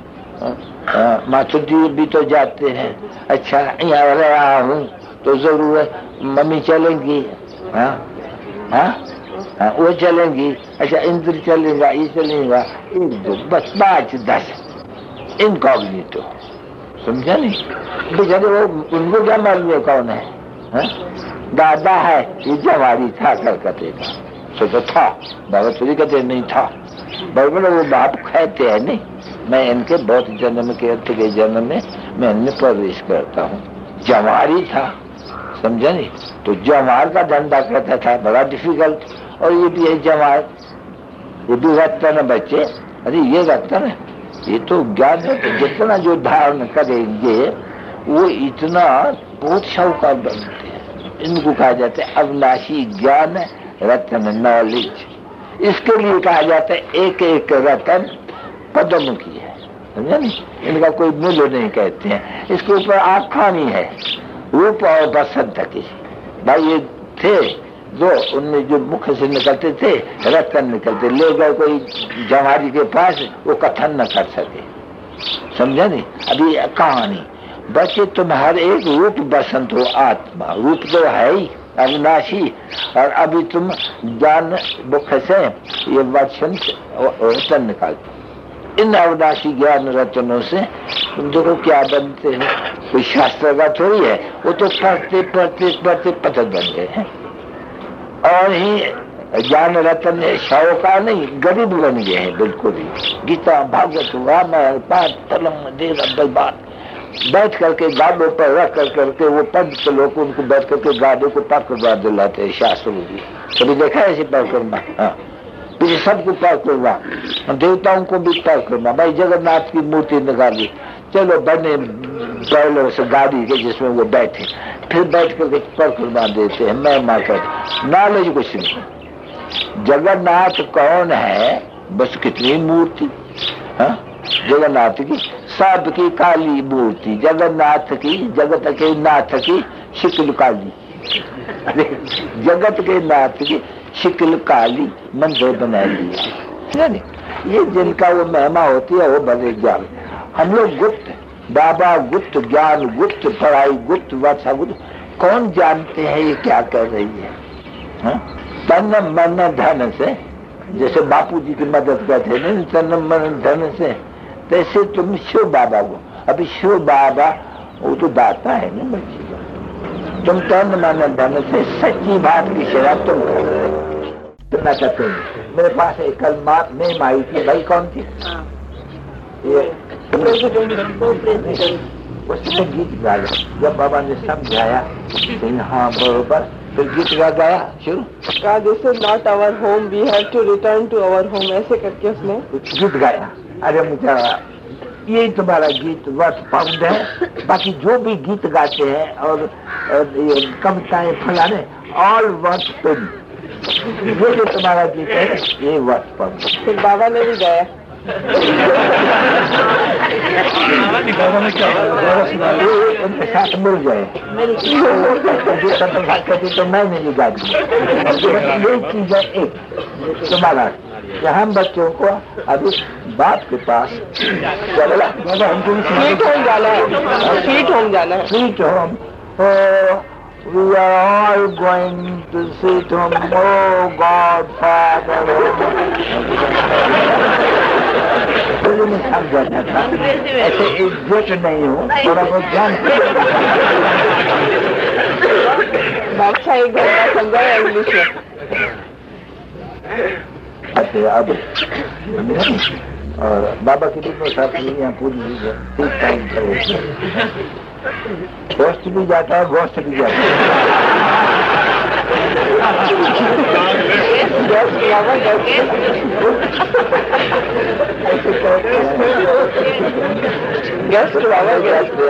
माथुर जी भी तो जाते हैं, अच्छा यहाँ रहा हूँ तो जरूर है, मम्मी चलेंगी, हाँ हाँ हाँ वो चलेंगी, अच्छा इंद्र चलेगा, ये चलेगा, एक दो बस पाँच दस इनकॉग्निटो, समझा नहीं? बेचारे वो उनको क्या मालूम है कौन है? हा? दादा है ये जवारी था कलकत्ते का, सो तो था, बाबा थोड़ी कहते नहीं था, बड़े वो बाप कहते हैं नहीं। मैं इनके बहुत जन्म के अर्थ के जन्म में मैं इनमें प्रवेश करता हूँ, जवारी था, समझा नहीं? तो जवार का धंधा करता था, बड़ा डिफिकल्ट। और ये भी है जवार, ये भी रत्न है बच्चे, अरे ये रत्न है, ये तो ज्ञान है, तो जितना जो धारण करेंगे वो इतना बहुत शाहूकार बनते हैं। इनको कहा जाता है अविनाशी ज्ञान रत्न, नॉलेज, इसके लिए कहा जाता है एक एक रतन पद्ममुखी है, समझे नहीं, इनका कोई मूल्य नहीं कहते हैं। इसके ऊपर आखानी है रूप और बसंत की। भाई ये थे जो उनमें जो मुख से निकलते थे रतन निकलते, ले गए कोई जवारी के पास, वो कथन न कर सके, समझा नहीं। अभी कहानी बच्चे तुम हर एक रूप बसंत हो, आत्मा रूप तो है ही अविनाशी, और अभी तुम ज्ञान मुख से ये वचन रतन निकालते। इन अविनाशी ज्ञान रतनों से तुम देखो क्या बनते हो, कोई शास्त्र का थोड़ी है, वो तो पढ़ते पढ़ते पढ़ते पतन बन गए हैं। और ही ज्ञान रतन शाहूकार नहीं, गरीब बन गए हैं बिल्कुल ही। गीता भागवत रामायण पाठ तलम देर अब्बल बात बैठ करके गाड़ों पर रख कर करके वो पंडित लोग उनको बैठ करके गाड़ों को पार करवा दिलाते हैं शास्त्रों की। कभी देखा है ऐसे पार करना? हाँ, पीछे सबको पार करवा, देवताओं को भी पार करना। भाई जगन्नाथ की मूर्ति निकाली, चलो बने बैलों से गाड़ी के जिसमें वो बैठे, फिर बैठ करके पार करवा देते हैं। मैं माँ कर नॉलेज कुछ नहीं। जगन्नाथ कौन है? बस कितनी मूर्ति, हाँ जगन्नाथ की सब की काली मूर्ति, जगन्नाथ की जगत के नाथ की शिकल काली, जगत के नाथ की शिकल काली मंदिर बना दिया। ये जिनका वो महिमा होती है वो बड़े ज्ञान। हम लोग गुप्त, बाबा गुप्त, ज्ञान गुप्त, पढ़ाई गुप्त, वर्षा गुप्त, कौन जानते हैं ये क्या कर रही है? हाँ? तन मन धन से, जैसे बापू जी की मदद करते हैं तन मन धन से, तैसे तुम शिव बाबा को, अभी शिव बाबा वो तो दाता है ना बच्ची को, तुम तन मन धन से सच्ची बात की सेवा तुम कर रहे हो। तुम कहते हो मेरे पास एक कल माँ में आई थी, भाई कौन थी? ये उसने गीत गाया, जब बाबा ने समझाया हाँ बरोबर, फिर गीत गा गाया शुरू। This is not our home, we have to return to our home, ऐसे करके उसने गीत गाया। अरे मुझे यही तुम्हारा गीत वर्थ पाउंड है, बाकी जो भी गीत गाते हैं और ये कविताएं फलाने ऑल वर्थ पिन, ये जो तुम्हारा गीत है ये वर्थ पाउंड। फिर बाबा ने भी गाया, उनके साथ मिल गए तो मैंने भी गा दी। यही चीज है एक तुम्हारा कि हम बच्चों को अभी बाप के पास स्वीट होम जाना है, स्वीट होम जाना है, sweet home. We are all going to sit home, oh God, Father. मैं समझाना था, ऐसे एकजुट नहीं हूँ, थोड़ा बहुत ध्यान। बादशाह एक घंटा समझा इंग्लिश में। अच्छा अब और बाबा की भी साथ यहाँ पूरी ठीक टाइम पर गोश्त भी जाता है, गोश्त भी जाता है। गेस्ट बाबा गेस्ट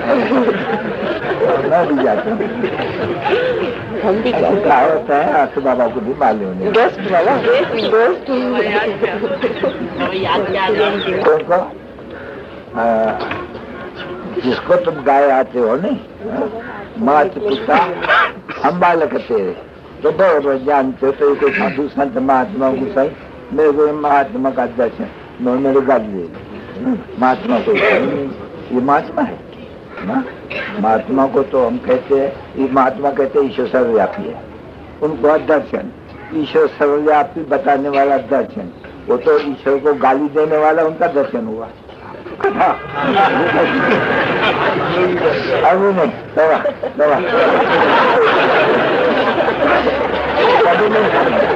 मैं भी जाता हूँ, हम भी क्या होता है आसू बाबा को भी मालूम नहीं। गेस्ट बाबा गेस्ट उनको जिसको तुम गाय आते हो नहीं, माता पिता हम बालक तेरे, तो बराबर जानते हो। तो कोई साधु संत महात्मा को सही मेरे को महात्मा का दर्शन मेरे गाली दे, महात्मा को ये महात्मा है ना। महात्मा को तो हम कहते हैं, ये महात्मा कहते हैं ईश्वर सर्वव्यापी है, उनको दर्शन ईश्वर सर्वव्यापी बताने वाला दर्शन, वो तो ईश्वर को गाली देने वाला उनका दर्शन हुआ। अभी नहीं दवा दवा कभी नहीं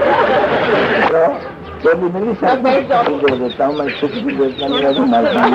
कभी नहीं सब दे देता हूँ मैं, सुख भी देता हूँ।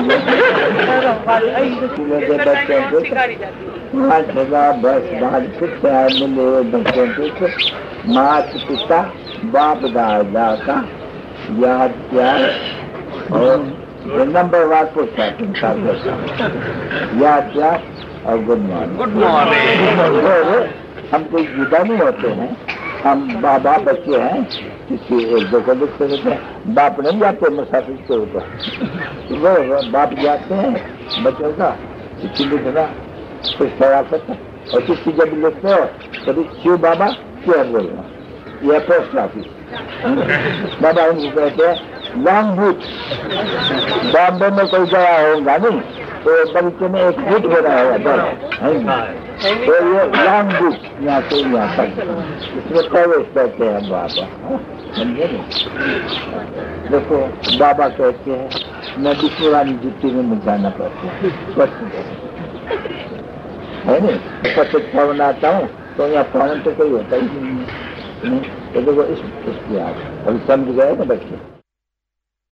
बस बात कुछ मिले बच्चों के माता पिता बाप दादा का याद प्यार और नंबर वार पूछता है याद प्यार और गुड मॉर्निंग। गुड मॉर्निंग हम कोई जुदा नहीं होते हैं, हम बाबा बच्चे हैं, किसी एक दो को लिखते रहते हैं। बाप नहीं जाते मुसाफिर के ऊपर, वो बाप जाते हैं बच्चों का चिट्ठी लिखना, कुछ सवाल करता, और चिट्ठी जब लिखते हो कभी शिव बाबा क्यों बोलना, यह पोस्ट ऑफिस। बाबा उनको कहते हैं लॉन्ग बूथ। बॉम्बे में कोई गया होगा नहीं तो बगीचे में एक बूथ हो रहा है, तो ये लॉन्ग बूथ यहाँ से यहाँ तक, इसमें प्रवेश करते हैं बाबा, समझे नहीं। देखो बाबा कहते हैं मैं विष्णुरानी जुट्टी में मुझ जाना पड़ता है नहीं, पचित पवन आता हूँ तो यहाँ पवन तो कोई होता ही नहीं है। तो देखो इस इसकी आप अभी समझ गए ना बच्चे।